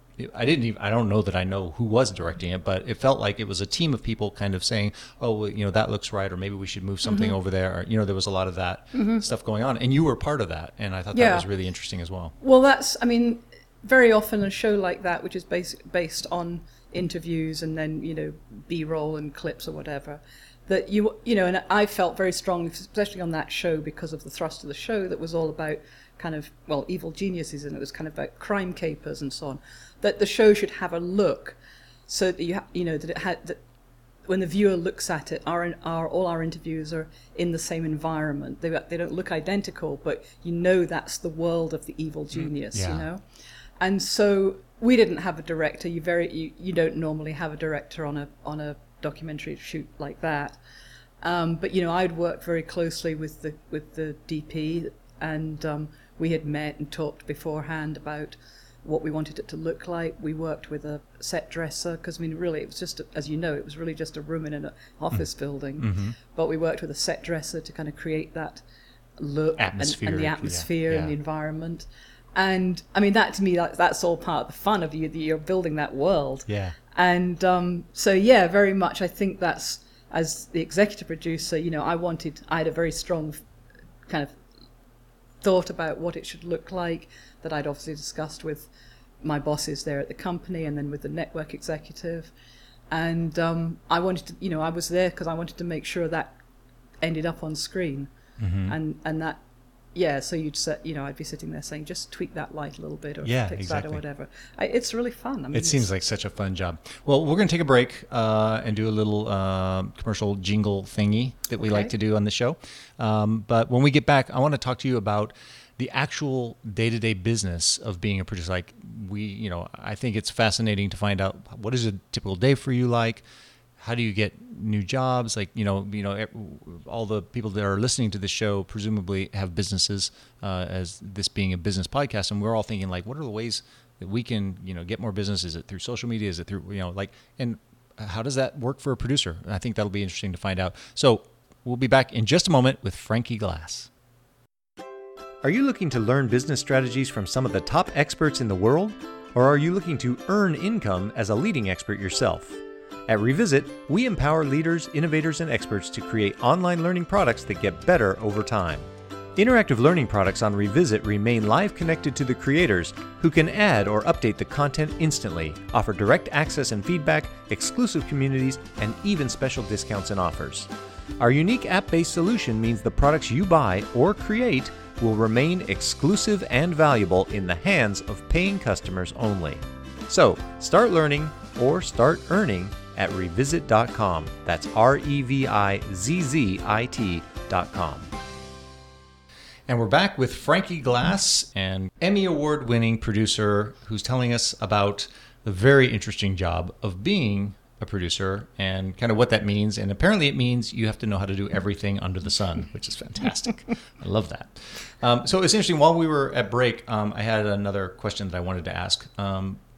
I didn't even, I don't know that I know who was directing it, but it felt like it was a team of people kind of saying, oh, well, you know, that looks right, or maybe we should move something mm-hmm. over there. Or, you know, there was a lot of that mm-hmm. stuff going on, and you were part of that. And I thought yeah. that was really interesting as well. Well, that's, I mean, very often a show like that, which is based, based on interviews and then, you know, B-roll and clips or whatever, that you, you know, and I felt very strongly, especially on that show, because of the thrust of the show that was all about kind of, well, evil geniuses, and it was kind of about crime capers and so on, that the show should have a look so that you, ha- you know, that it had, that when the viewer looks at it, our, our all our interviews are in the same environment. They they don't look identical, but you know that's the world of the evil genius, yeah. you know? And so we didn't have a director. You very you, you don't normally have a director on a on a documentary shoot like that. Um, but you know, I'd worked very closely with the with the D P, and um, we had met and talked beforehand about what we wanted it to look like. We worked with a set dresser, because I mean, really, it was just, a, as you know, it was really just a room in an office mm-hmm. building. Mm-hmm. But we worked with a set dresser to kind of create that look and, and the atmosphere yeah. Yeah. and the environment. And I mean, that to me, that, that's all part of the fun of you, that you're building that world. Yeah. And um, so, yeah, very much. I think that's, as the executive producer, you know, I wanted, I had a very strong kind of thought about what it should look like, that I'd obviously discussed with my bosses there at the company and then with the network executive. And um, I wanted to, you know, I was there because I wanted to make sure that ended up on screen. Mm-hmm. And, and that, yeah, so you'd set, you know, I'd be sitting there saying, just tweak that light a little bit, or yeah, fix exactly. that or whatever. I, it's really fun. I mean, it seems like such a fun job. Well, we're going to take a break uh, and do a little uh, commercial jingle thingy that we okay. like to do on the show. Um, but when we get back, I want to talk to you about the actual day-to-day business of being a producer. Like we, you know, I think it's fascinating to find out, what is a typical day for you like? How do you get new jobs? Like, you know, you know, all the people that are listening to this show presumably have businesses, uh, as this being a business podcast. And we're all thinking, like, what are the ways that we can, you know, get more business? Is it through social media? Is it through, you know, like, and how does that work for a producer? And I think that'll be interesting to find out. So we'll be back in just a moment with Frankie Glass. Are you looking to learn business strategies from some of the top experts in the world? Or are you looking to earn income as a leading expert yourself? At Revisit, we empower leaders, innovators, and experts to create online learning products that get better over time. Interactive learning products on Revisit remain live connected to the creators, who can add or update the content instantly, offer direct access and feedback, exclusive communities, and even special discounts and offers. Our unique app-based solution means the products you buy or create will remain exclusive and valuable in the hands of paying customers only. So, start learning or start earning at revisit dot com. That's R E V I Z Z I T dot com. And we're back with Frankie Glass, an Emmy Award-winning producer who's telling us about the very interesting job of being a producer and kind of what that means. And apparently it means you have to know how to do everything under the sun, which is fantastic. I love that. Um, so it's interesting. While we were at break, um, I had another question that I wanted to ask. Um,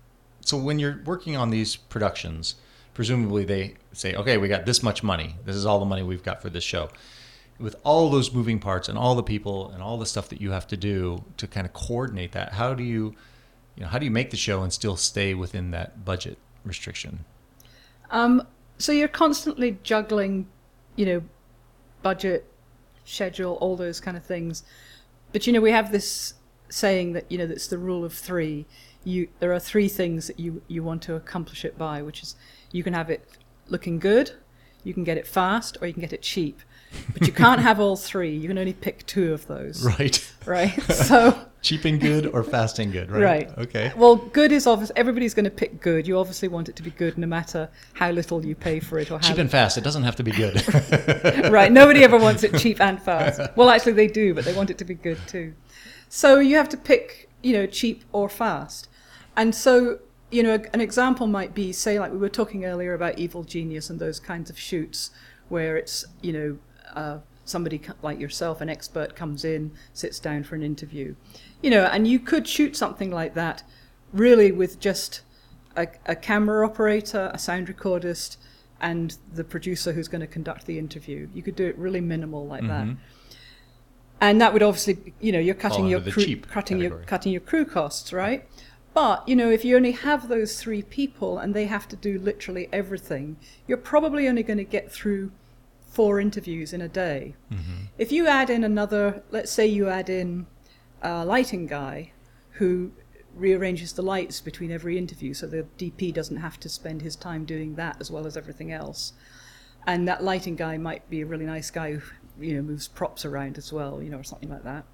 so when you're working on these productions, presumably they say, okay, we got this much money. This is all the money we've got for this show. With all those moving parts and all the people and all the stuff that you have to do to kind of coordinate that, how do you, you know, how do you make the show and still stay within that budget restriction? Um, so you're constantly juggling, you know, budget, schedule, all those kind of things. But, you know, we have this saying that, you know, that's the rule of three. You there are three things that you, you want to accomplish it by, which is you can have it looking good, you can get it fast, or you can get it cheap. But you can't have all three. You can only pick two of those. Right. Right. So cheap and good or fast and good, right? Right. Okay. Well, good is obvious. Everybody's going to pick good. You obviously want it to be good no matter how little you pay for it or how Cheap and fast. It doesn't have to be good. Right. Nobody ever wants it cheap and fast. Well, actually they do, but they want it to be good too. So you have to pick, you know, cheap or fast. And so, you know, an example might be, say, like we were talking earlier about Evil Genius and those kinds of shoots where it's, you know, uh, somebody like yourself, an expert, comes in, sits down for an interview. You know, and you could shoot something like that really with just a, a camera operator, a sound recordist, and the producer who's going to conduct the interview. You could do it really minimal like mm-hmm. that. And that would obviously, you know, you're cutting your crew, cutting your cutting your crew costs, right? But, you know, if you only have those three people and they have to do literally everything, you're probably only going to get through four interviews in a day. Mm-hmm. If you add in another, let's say you add in a lighting guy who rearranges the lights between every interview so the D P doesn't have to spend his time doing that as well as everything else. And that lighting guy might be a really nice guy who, you know, moves props around as well, you know, or something like that.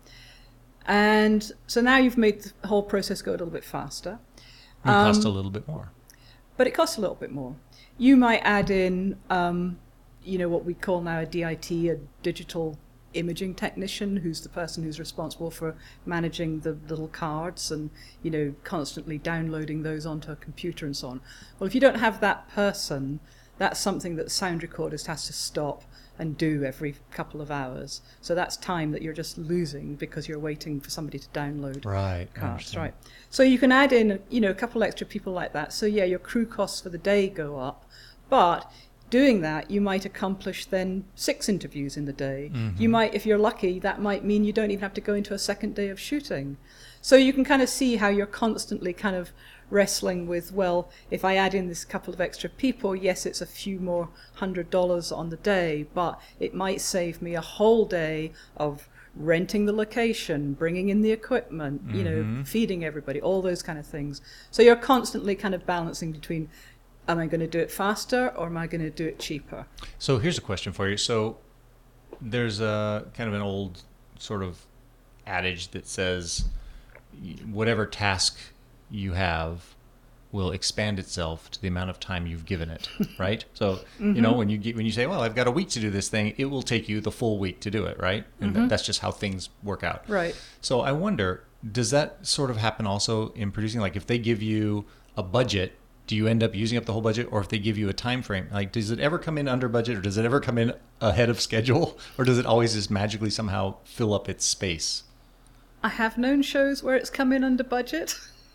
And so now you've made the whole process go a little bit faster. It um, costs a little bit more. But it costs a little bit more. You might add in, um, you know, what we call now a D I T, a digital imaging technician, who's the person who's responsible for managing the little cards and, you know, constantly downloading those onto a computer and so on. Well, if you don't have that person, that's something that the sound recordist has to stop and do every couple of hours. So that's time that you're just losing because you're waiting for somebody to download right, cards. Right. So you can add in, you know, a couple extra people like that. So yeah, your crew costs for the day go up, but doing that, you might accomplish then six interviews in the day. Mm-hmm. You might, if you're lucky, that might mean you don't even have to go into a second day of shooting. So you can kind of see how you're constantly kind of wrestling with, well, if I add in this couple of extra people, yes, it's a few more hundred dollars on the day, but it might save me a whole day of renting the location, bringing in the equipment, mm-hmm. you know, feeding everybody, all those kind of things. So you're constantly kind of balancing between, am I going to do it faster or am I going to do it cheaper? So here's a question for you. So there's a kind of an old sort of adage that says whatever task you have will expand itself to the amount of time you've given it, right? So, mm-hmm. you know, when you get, when you say, well, I've got a week to do this thing, it will take you the full week to do it, right? And mm-hmm. that's just how things work out. Right. So I wonder, does that sort of happen also in producing? Like if they give you a budget, do you end up using up the whole budget? Or if they give you a time frame, like does it ever come in under budget or does it ever come in ahead of schedule? Or does it always just magically somehow fill up its space? I have known shows where it's come in under budget.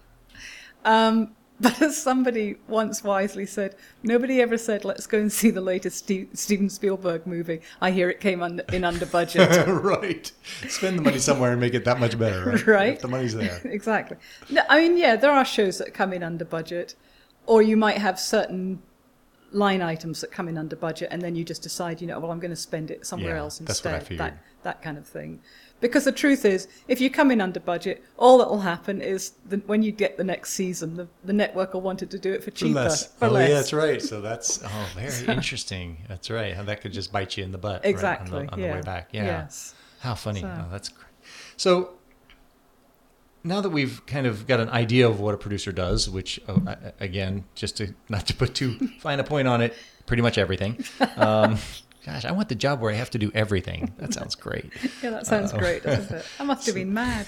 Um, but as somebody once wisely said, nobody ever said, let's go and see the latest Steve, Steven Spielberg movie. I hear it came under, in under budget. Right. Spend the money somewhere and make it that much better, right? Right. If the money's there. Exactly. No, I mean, yeah, there are shows that come in under budget, or you might have certain line items that come in under budget, and then you just decide, you know, well, I'm going to spend it somewhere yeah, else instead. That's what I figured. That, that kind of thing. Because the truth is, if you come in under budget, all that will happen is that when you get the next season, the, the network will want it to do it for cheaper. For less. For oh, less. yeah, that's right. So that's oh, very interesting. That's right. That could just bite you in the butt exactly, right, on, the, on yeah. the way back. Yeah. Yes. How funny. So. Oh, that's great. So now that we've kind of got an idea of what a producer does, which, oh, again, just to not to put too fine a point on it, pretty much everything. Um, Gosh, I want the job where I have to do everything. That sounds great. Yeah, that sounds uh, great, doesn't it? I must have been mad.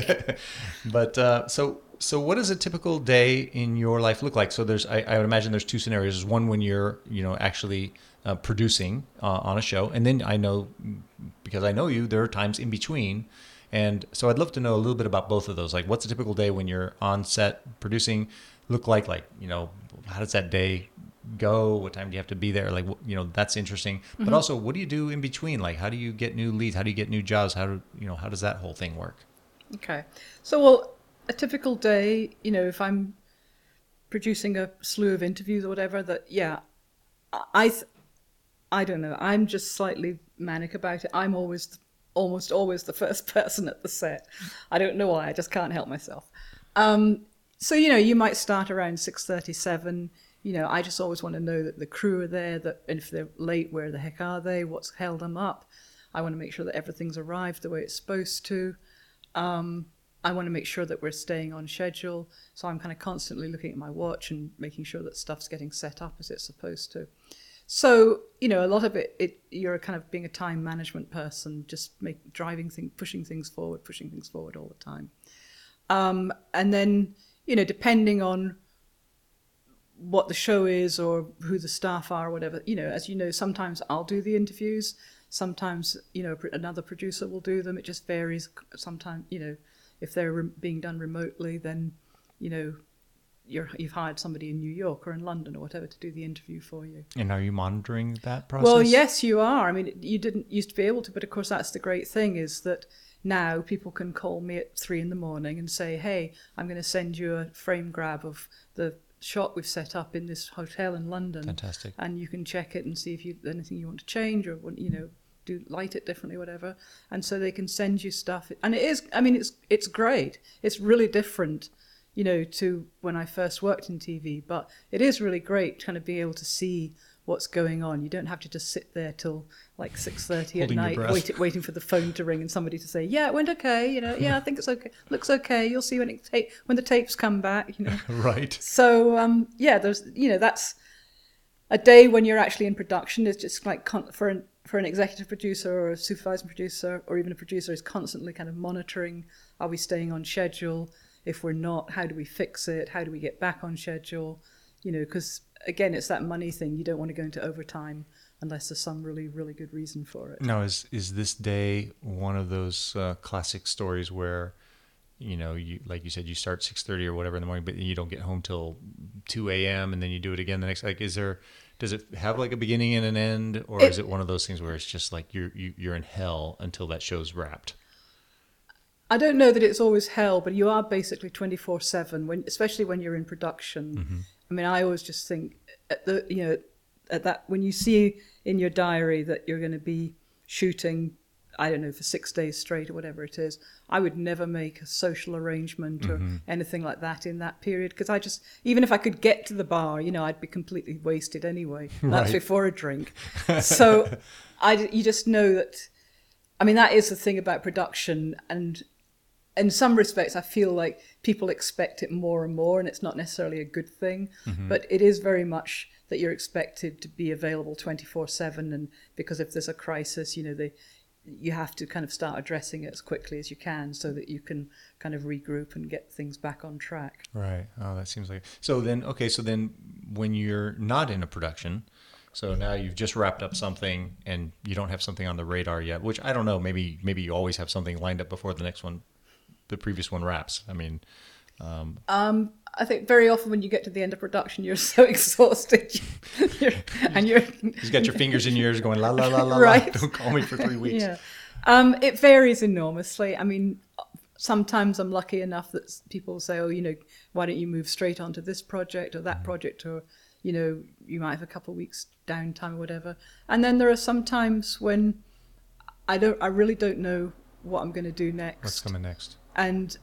But uh, so, so what does a typical day in your life look like? So there's, I, I would imagine there's two scenarios. There's one when you're, you know, actually uh, producing uh, on a show, and then I know, because I know you, there are times in between, And so I'd love to know a little bit about both of those. Like, what's a typical day when you're on set producing look like? Like, you know, how does that day go? What time do you have to be there? Like, you know, that's interesting. Mm-hmm. But also, what do you do in between? Like, how do you get new leads? How do you get new jobs? How do, you know, how does that whole thing work? Okay. So, well, a typical day, you know, if I'm producing a slew of interviews or whatever, that, yeah, I, th- I don't know. I'm just slightly manic about it. I'm always, almost always the first person at the set. I don't know why. I just can't help myself. Um, so, you know, you might start around six thirty-seven. You know, I just always want to know that the crew are there, that and if they're late, where the heck are they? What's held them up? I want to make sure that everything's arrived the way it's supposed to. Um, I want to make sure that we're staying on schedule. So I'm kind of constantly looking at my watch and making sure that stuff's getting set up as it's supposed to. So, you know, a lot of it, it you're kind of being a time management person, just make, driving things, pushing things forward, pushing things forward all the time. Um, and then, you know, depending on what the show is or who the staff are or whatever, you know, as you know, sometimes I'll do the interviews. Sometimes, you know, another producer will do them. It just varies. Sometimes, you know, if they're re- being done remotely, then, you know, you're, you've hired somebody in New York or in London or whatever to do the interview for you. And are you monitoring that process? Well, yes, you are. I mean, you didn't used to be able to, but of course that's the great thing is that now people can call me at three in the morning and say, hey, I'm going to send you a frame grab of the shot we've set up in this hotel in London. Fantastic. And you can check it and see if you anything you want to change or, you know, do light it differently, whatever. And so they can send you stuff. And it is, I mean, it's it's great. It's really different, you know, to when I first worked in T V. But it is really great kind of being able to see what's going on. You don't have to just sit there till like six thirty at night wait, waiting for the phone to ring and somebody to say, yeah, it went okay, you know, yeah, I think it's okay, looks okay, you'll see when it ta- when the tapes come back, you know. Right. So, um, yeah, there's, you know, that's a day when you're actually in production. It's just like con- for an for an executive producer or a supervising producer or even a producer is constantly kind of monitoring, are we staying on schedule? If we're not, how do we fix it? How do we get back on schedule? You know, because again, it's that money thing. You don't want to go into overtime unless there's some really, really good reason for it. Now, is is this day one of those uh, classic stories where, you know, you like you said, you start six thirty or whatever in the morning, but you don't get home till two a.m. and then you do it again the next? Like, is there, does it have like a beginning and an end, or it, is it one of those things where it's just like you're you, you're in hell until that show's wrapped? I don't know that it's always hell, but you are basically twenty-four seven, when, especially when you're in production. Mm-hmm. I mean, I always just think, at the you know, at that when you see in your diary that you're going to be shooting, I don't know, for six days straight or whatever it is, I would never make a social arrangement mm-hmm. or anything like that in that period, because I just, even if I could get to the bar, you know, I'd be completely wasted anyway. That's right. Before a drink. So I, you just know that, I mean, that is the thing about production, and in some respects, I feel like people expect it more and more, and it's not necessarily a good thing, mm-hmm. but it is very much that you're expected to be available twenty-four seven, and because if there's a crisis, you know, they, you have to kind of start addressing it as quickly as you can so that you can kind of regroup and get things back on track. Right. Oh, that seems like... So then, okay, so then when you're not in a production, so now you've just wrapped up something and you don't have something on the radar yet, which I don't know, maybe maybe you always have something lined up before the next one, the previous one wraps. I mean... Um, um, I think very often when you get to the end of production, you're so exhausted, you're, and you're you've got your fingers in your ears going la la la la. Right. La, don't call me for three weeks. Yeah, um, it varies enormously. I mean, sometimes I'm lucky enough that people say, "Oh, you know, why don't you move straight onto this project or that mm-hmm. project?" Or, you know, you might have a couple of weeks downtime or whatever. And then there are some times when I don't, I really don't know what I'm going to do next. What's coming next? And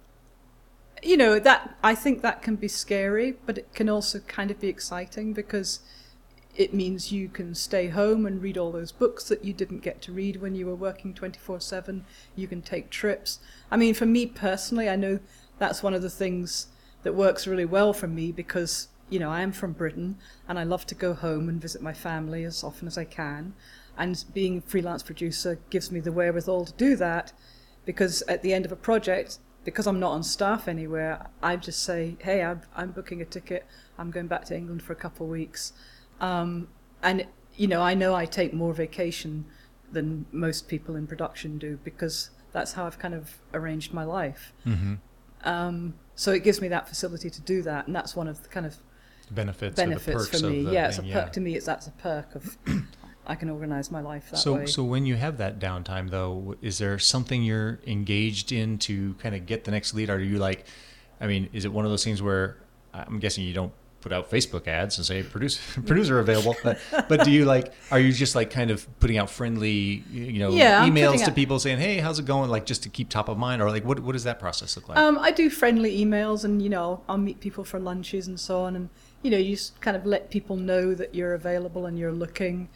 you know, that I think that can be scary, but it can also kind of be exciting because it means you can stay home and read all those books that you didn't get to read when you were working twenty-four seven. You can take trips. I mean, for me personally, I know that's one of the things that works really well for me because, you know, I am from Britain and I love to go home and visit my family as often as I can. And being a freelance producer gives me the wherewithal to do that because at the end of a project, because I'm not on staff anywhere, I just say, hey, I'm, I'm booking a ticket. I'm going back to England for a couple of weeks. Um, and, you know, I know I take more vacation than most people in production do because that's how I've kind of arranged my life. Mm-hmm. Um, so it gives me that facility to do that, and that's one of the kind of benefits, benefits or the perks for me. of the yeah, it's a thing, perk yeah. to me. It's that's a perk of I can organize my life that so, way. So when you have that downtime, though, is there something you're engaged in to kind of get the next lead? Are you like, I mean, is it one of those things where I'm guessing you don't put out Facebook ads and say producer producer available, but but do you like, are you just like kind of putting out friendly, you know, Yeah, I'm emails putting to out- people saying, hey, how's it going? Like just to keep top of mind, or like what what does that process look like? Um, I do friendly emails, and you know, I'll meet people for lunches and so on, and you know, you just kind of let people know that you're available and you're looking,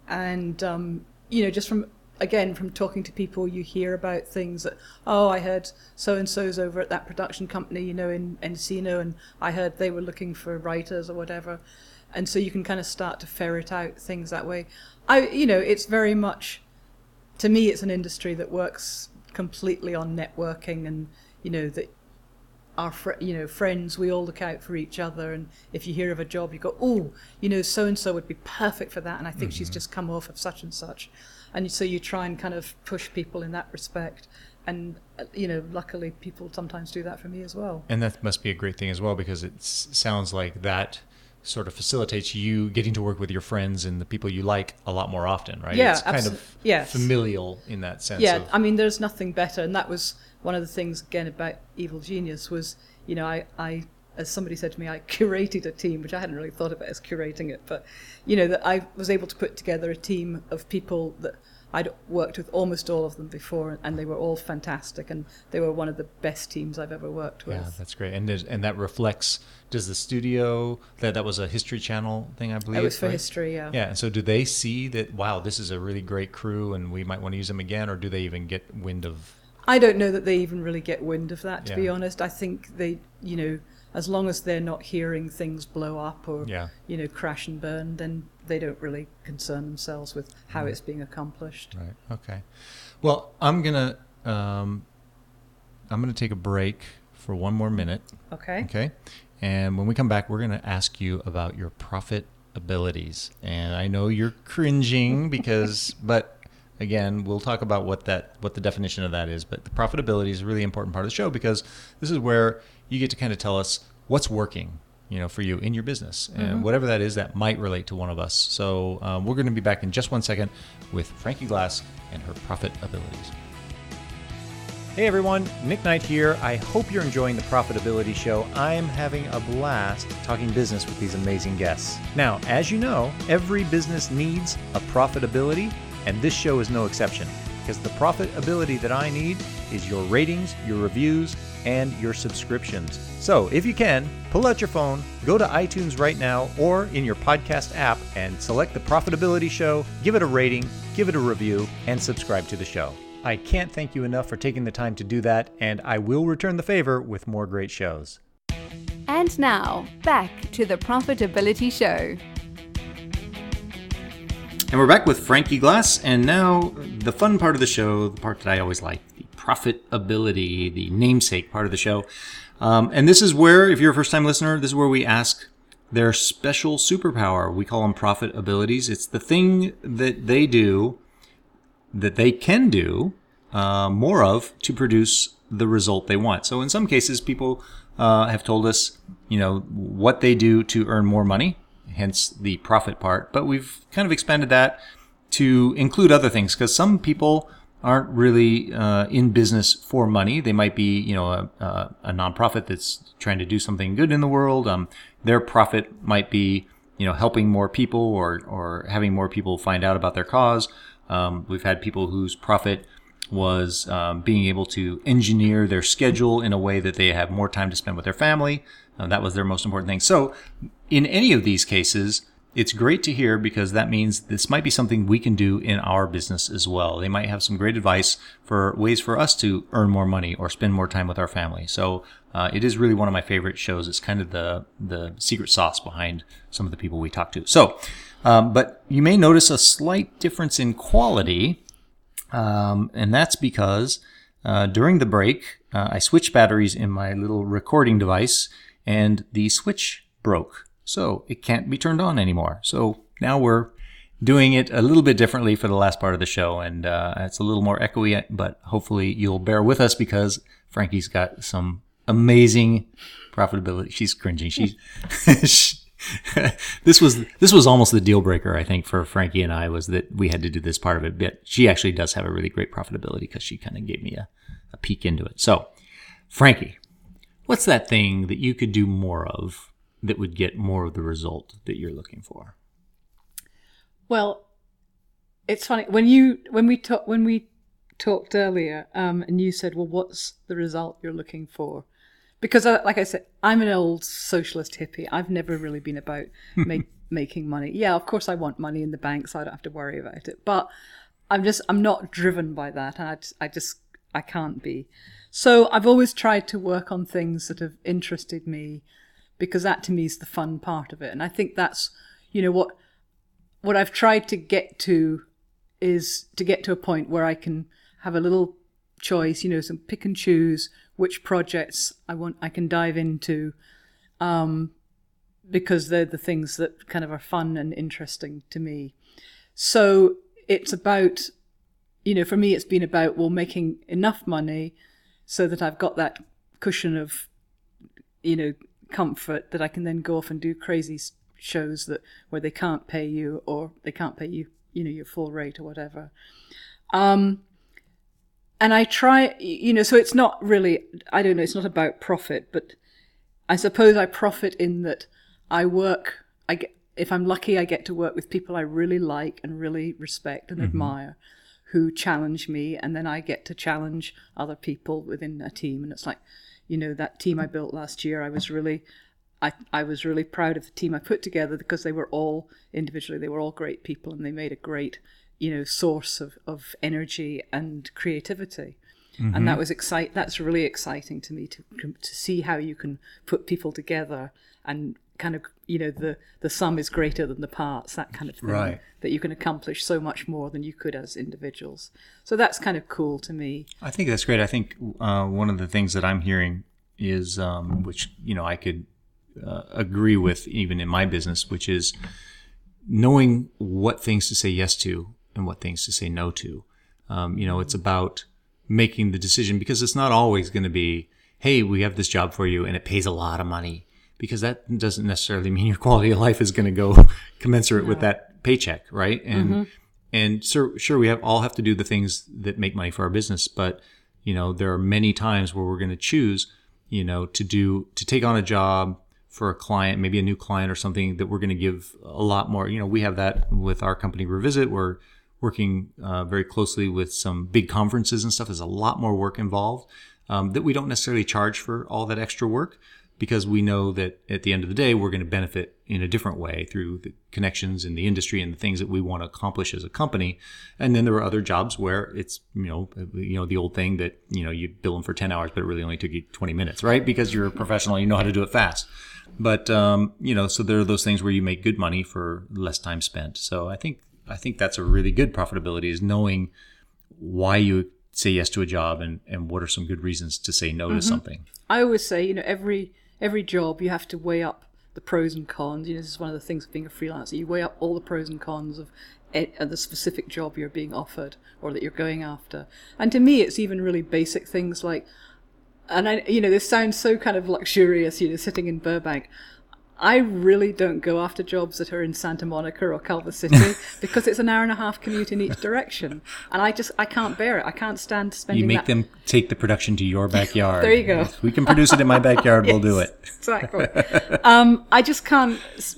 and um, you know, just from again from talking to people, you hear about things that, oh, I heard so and so's over at that production company, you know, in Encino, and I heard they were looking for writers or whatever, and so you can kind of start to ferret out things that way. I, you know, it's very much, to me, it's an industry that works completely on networking, and you know that our fr- you know friends, we all look out for each other, and if you hear of a job, you go, oh, you know, so and so would be perfect for that, and I think mm-hmm. she's just come off of such and such, and so you try and kind of push people in that respect, and uh, you know, luckily people sometimes do that for me as well. And that must be a great thing as well, because it s- sounds like that sort of facilitates you getting to work with your friends and the people you like a lot more often, right? Yeah, it's kind abso- of yes. familial in that sense. Yeah, of, I mean, there's nothing better, and that was one of the things again about Evil Genius was, you know, I, I as somebody said to me, I curated a team, which I hadn't really thought of it as curating it, but you know, that I was able to put together a team of people that I'd worked with almost all of them before, and they were all fantastic, and they were one of the best teams I've ever worked with. Yeah, that's great. And there's- and that reflects, does the studio, that that was a History Channel thing, I believe? It was for right? History, yeah. Yeah, and so do they see that, wow, this is a really great crew and we might want to use them again, or do they even get wind of? I don't know that they even really get wind of that, to Yeah. be honest. I think they, you know, as long as they're not hearing things blow up or, Yeah. you know, crash and burn, then they don't really concern themselves with how Mm. it's being accomplished. Right. Okay. Well, I'm gonna um, I'm gonna take a break for one more minute. Okay. Okay. And when we come back, we're gonna ask you about your profit abilities. And I know you're cringing because, but again, we'll talk about what that what the definition of that is. But the profitability is a really important part of the show, because this is where you get to kind of tell us what's working, you know, for you in your business, and Mm-hmm. whatever that is that might relate to one of us. So um, we're going to be back in just one second with Frankie Glass and her profit abilities. Hey everyone, Nick Knight here. I hope you're enjoying the Profitability Show. I'm having a blast talking business with these amazing guests. Now, as you know, every business needs a profitability, and this show is no exception, because the profitability that I need is your ratings, your reviews, and your subscriptions. So if you can, pull out your phone, go to iTunes right now or in your podcast app and select the Profitability Show, give it a rating, give it a review, and subscribe to the show. I can't thank you enough for taking the time to do that, and I will return the favor with more great shows. And now, back to the Profitability Show. And we're back with Frankie Glass, and now the fun part of the show, the part that I always like, the profitability, the namesake part of the show. Um, and this is where, if you're a first-time listener, this is where we ask their special superpower. We call them profit abilities. It's the thing that they do, that they can do uh, more of to produce the result they want. So in some cases, people uh, have told us, you know, what they do to earn more money, hence the profit part. But we've kind of expanded that to include other things, because some people aren't really uh, in business for money. They might be, you know, a, a, a nonprofit that's trying to do something good in the world. Um, their profit might be, you know, helping more people or or having more people find out about their cause. Um, we've had people whose profit was um, being able to engineer their schedule in a way that they have more time to spend with their family. Uh, that was their most important thing. So in any of these cases, it's great to hear, because that means this might be something we can do in our business as well. They might have some great advice for ways for us to earn more money or spend more time with our family. So uh, it is really one of my favorite shows. It's kind of the, the secret sauce behind some of the people we talk to. So, um, but you may notice a slight difference in quality, um, and that's because uh, during the break, uh, I switched batteries in my little recording device, and the switch broke. So it can't be turned on anymore. So now we're doing it a little bit differently for the last part of the show, and uh, it's a little more echoey, but hopefully you'll bear with us because Frankie's got some amazing profitability. She's cringing. She's she, this was this was almost the deal breaker, I think, for Frankie and I, was that we had to do this part of it. But she actually does have a really great profitability because she kind of gave me a, a peek into it. So, Frankie, what's that thing that you could do more of that would get more of the result that you're looking for? Well, it's funny when you when we talk when we talked earlier, um, and you said, "Well, what's the result you're looking for?" Because, uh, like I said, I'm an old socialist hippie. I've never really been about make, making money. Yeah, of course, I want money in the bank, so I don't have to worry about it. But I'm just I'm not driven by that, and I just, I just I can't be. So I've always tried to work on things that have interested me, because that to me is the fun part of it. And I think that's, you know, what what I've tried to get to is to get to a point where I can have a little choice, you know, some pick and choose which projects I want, I can dive into, um, because they're the things that kind of are fun and interesting to me. So it's about, you know, for me, it's been about, well, making enough money so that I've got that cushion of, you know, comfort that I can then go off and do crazy shows that where they can't pay you, or they can't pay you, you know, your full rate or whatever. Um, and I try, you know, so it's not really, I don't know, it's not about profit, but I suppose I profit in that I work, I get, if I'm lucky, I get to work with people I really like and really respect and mm-hmm. admire, who challenge me, and then I get to challenge other people within a team. And it's like, you know, that team I built last year, I was really, I, I was really proud of the team I put together, because they were all individually, they were all great people, and they made a great, you know, source of, of energy and creativity. Mm-hmm. And that was excite. That's really exciting to me, to to see how you can put people together and kind of, you know, the, the sum is greater than the parts, that kind of thing. Right. That you can accomplish so much more than you could as individuals. So that's kind of cool to me. I think that's great. I think uh, one of the things that I'm hearing is, um, which, you know, I could uh, agree with even in my business, which is knowing what things to say yes to and what things to say no to. Um, you know, it's about making the decision, because it's not always going to be, hey, we have this job for you and it pays a lot of money, because that doesn't necessarily mean your quality of life is going to go commensurate no. with that paycheck, right? And mm-hmm. and sure, sure, we have all have to do the things that make money for our business, but you know, there are many times where we're going to choose, you know, to do to take on a job for a client, maybe a new client or something, that we're going to give a lot more. You know, we have that with our company Revisit. We're working uh, very closely with some big conferences and stuff. There's a lot more work involved um, that we don't necessarily charge for all that extra work, because we know that at the end of the day, we're going to benefit in a different way through the connections in the industry and the things that we want to accomplish as a company. And then there are other jobs where it's, you know, you know, the old thing that, you know, you bill them for ten hours, but it really only took you twenty minutes, right? Because you're a professional, you know how to do it fast. But, um, you know, so there are those things where you make good money for less time spent. So I think, I think that's a really good profitability, is knowing why you say yes to a job and, and what are some good reasons to say no mm-hmm. to something. I always say, you know, every every job you have to weigh up the pros and cons. You know, this is one of the things of being a freelancer. You weigh up all the pros and cons of, of the specific job you're being offered or that you're going after. And to me, it's even really basic things like, and I, you know, this sounds so kind of luxurious, you know, sitting in Burbank. I really don't go after jobs that are in Santa Monica or Culver City, because it's an hour and a half commute in each direction. And I just, I can't bear it. I can't stand spending You make that. them take the production to your backyard. There you go. If we can produce it in my backyard, yes, we'll do it. Exactly. um, I just can't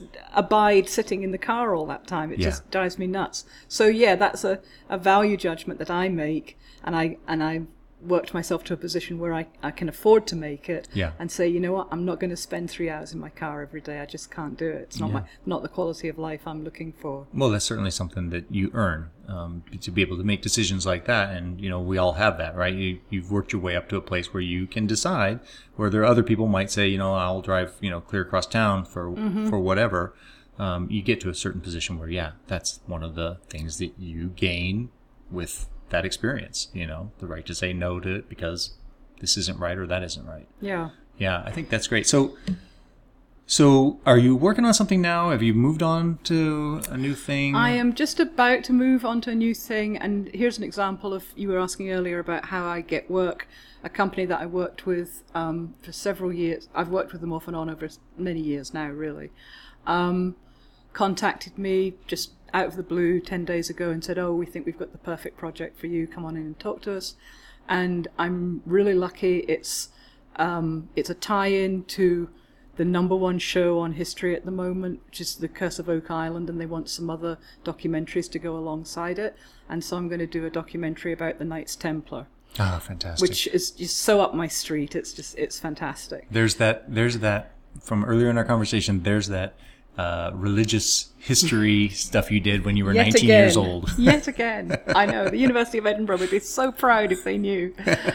abide sitting in the car all that time. It Yeah. just drives me nuts. So yeah, that's a, a value judgment that I make, and I, and I worked myself to a position where I, I can afford to make it Yeah. and say, you know what, I'm not going to spend three hours in my car every day. I just can't do it. It's not Yeah. my not the quality of life I'm looking for. Well, that's certainly something that you earn, um, to be able to make decisions like that. And, you know, we all have that, right? You, you've worked your way up to a place where you can decide, where there are other people might say, you know, I'll drive, you know, clear across town for, Mm-hmm. for whatever. Um, you get to a certain position where, yeah, that's one of the things that you gain with that experience, you know, the right to say no to it because this isn't right or that isn't right. Yeah. Yeah, I think that's great. So So, are you working on something now? Have you moved on to a new thing? I am just about to move on to a new thing, and here's an example of, you were asking earlier about how I get work. A company that I worked with um, for several years, I've worked with them off and on over many years now, really, um, contacted me just out of the blue ten days ago and said, oh, we think we've got the perfect project for you, come on in and talk to us. And I'm really lucky. It's um, it's a tie-in to the number one show on history at the moment, which is The Curse of Oak Island, and they want some other documentaries to go alongside it. And so I'm going to do a documentary about the Knights Templar. Ah, fantastic. Which is just so up my street. It's just, it's fantastic. There's that, there's that, from earlier in our conversation, there's that uh, religious history stuff you did when you were Yet nineteen again. years old. Yet again. I know. The University of Edinburgh would be so proud if they knew.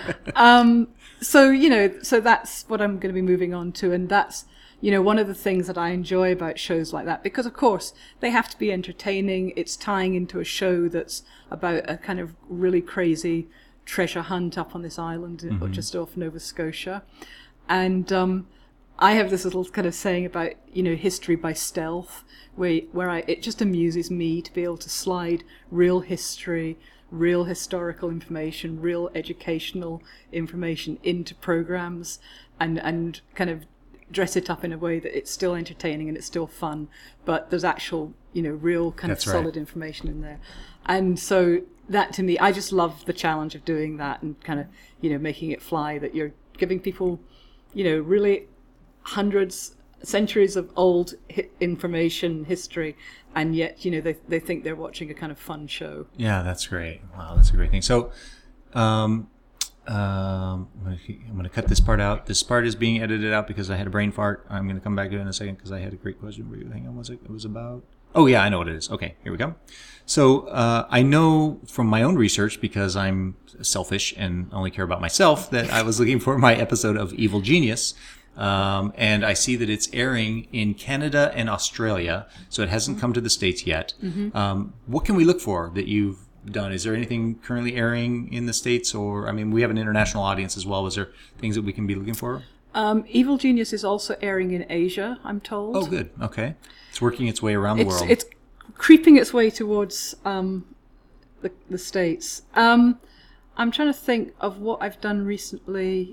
Um, so, you know, so that's what I'm going to be moving on to. And that's, you know, one of the things that I enjoy about shows like that, because of course they have to be entertaining. It's tying into a show that's about a kind of really crazy treasure hunt up on this island, mm-hmm. just off Nova Scotia. And um, I have this little kind of saying about, you know, history by stealth, where where I it just amuses me to be able to slide real history, real historical information, real educational information into programs, and and kind of dress it up in a way that it's still entertaining and it's still fun, but there's actual, you know, real kind That's of right. solid information in there. And so that, to me, I just love the challenge of doing that and kind of, you know, making it fly, that you're giving people, you know, really hundreds, centuries of old hi- information, history, and yet, you know, they they think they're watching a kind of fun show. Yeah, that's great. Wow, that's a great thing. So, um, um, I'm gonna, I'm gonna cut this part out. This part is being edited out because I had a brain fart. I'm gonna come back to it in a second because I had a great question for you. Hang on, was it? It was about. Oh yeah, I know what it is. Okay, here we go. So uh, I know from my own research, because I'm selfish and only care about myself, that I was looking for my episode of Evil Genius. Um, and I see that it's airing in Canada and Australia, so it hasn't come to the States yet. Mm-hmm. Um, what can we look for that you've done? Is there anything currently airing in the States? Or, I mean, we have an international audience as well. Is there things that we can be looking for? Um, Evil Genius is also airing in Asia, I'm told. Oh, good. Okay. It's working its way around the It's, world. it's creeping its way towards um, the, the States. Um, I'm trying to think of what I've done recently.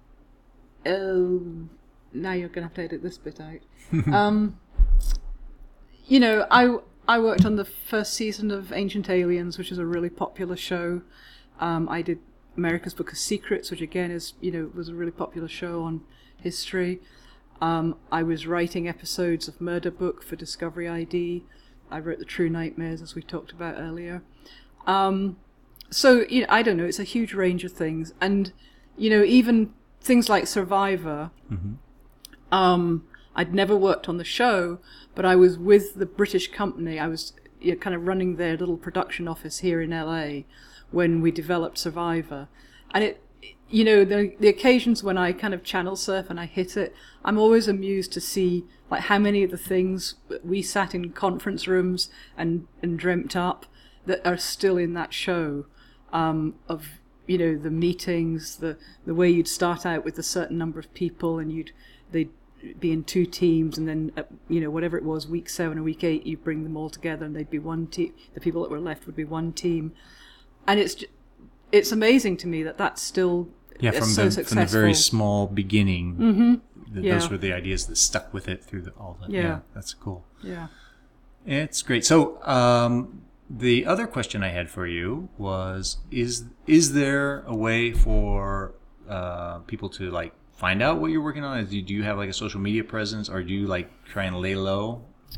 Uh, now you're going to have to edit this bit out. um, you know, I I worked on the first season of Ancient Aliens, which is a really popular show. Um, I did America's Book of Secrets, which again is, you know, was a really popular show on history. Um, I was writing episodes of Murder Book for Discovery I D. I wrote The True Nightmares, as we talked about earlier. Um, so, you know, I don't know, it's a huge range of things. And, you know, even things like Survivor, mm-hmm. um, I'd never worked on the show, but I was with the British company. I was, you know, kind of running their little production office here in L A when we developed Survivor. And it, you know, the the occasions when I kind of channel surf and I hit it, I'm always amused to see like how many of the things we sat in conference rooms and, and dreamt up that are still in that show, um, of, you know, the meetings, the the way you'd start out with a certain number of people and you'd they'd be in two teams, and then uh, you know, whatever it was, week seven or week eight, you bring them all together and they'd be one team. The people that were left would be one team, and it's ju- it's amazing to me that that's still yeah from so the successful. from the very small beginning. Mm-hmm. th- Yeah. Those were the ideas that stuck with it through the, all that. Yeah. yeah, that's cool. Yeah. It's great. So um, the other question I had for you was: is is there a way for uh, people to like find out what you're working on? Do you have like a social media presence, or do you like try and lay low?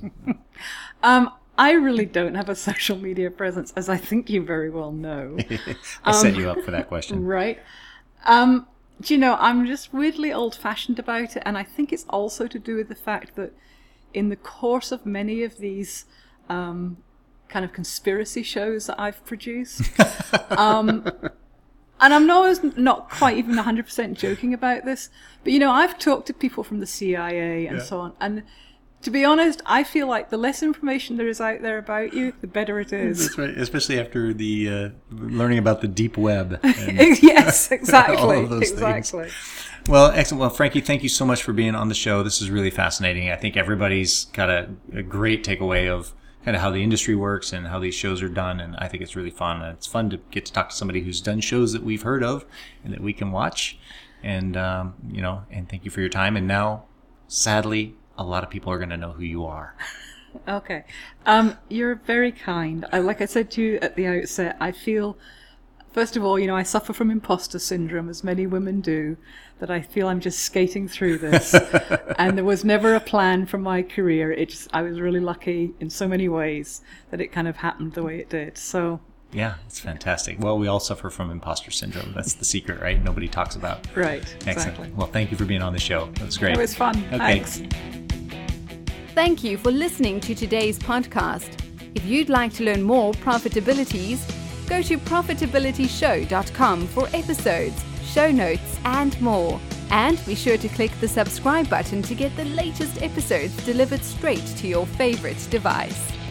Um, I really don't have a social media presence, as I think you very well know. I set you up for that question. Right. Um, do you know, I'm just weirdly old-fashioned about it, and I think it's also to do with the fact that in the course of many of these um, kind of conspiracy shows that I've produced, um, and I'm always not quite even one hundred percent joking about this, but, you know, I've talked to people from the C I A and Yeah. so on, and to be honest, I feel like the less information there is out there about you, the better it is. That's right, especially after the uh, learning about the deep web. And Yes, exactly. all of those exactly. Well, excellent. Well, Frankie, thank you so much for being on the show. This is really fascinating. I think everybody's got a, a great takeaway of kind of how the industry works and how these shows are done. And I think it's really fun. And it's fun to get to talk to somebody who's done shows that we've heard of and that we can watch. And, um, you know, and thank you for your time. And now, sadly, a lot of people are going to know who you are. Okay. Um, you're very kind. I, like I said to you at the outset, I feel, first of all, you know, I suffer from imposter syndrome, as many women do, that I feel I'm just skating through this. And there was never a plan for my career. It just, I was really lucky in so many ways that it kind of happened the way it did. So yeah, it's fantastic. Well, we all suffer from imposter syndrome. That's the secret, right? Nobody talks about. Right. Excellent. Exactly. Well, thank you for being on the show. That was great. It was fun. Okay. Thanks. Thank you for listening to today's podcast. If you'd like to learn more profitabilities, go to profitability show dot com for episodes, show notes, and more. And be sure to click the subscribe button to get the latest episodes delivered straight to your favorite device.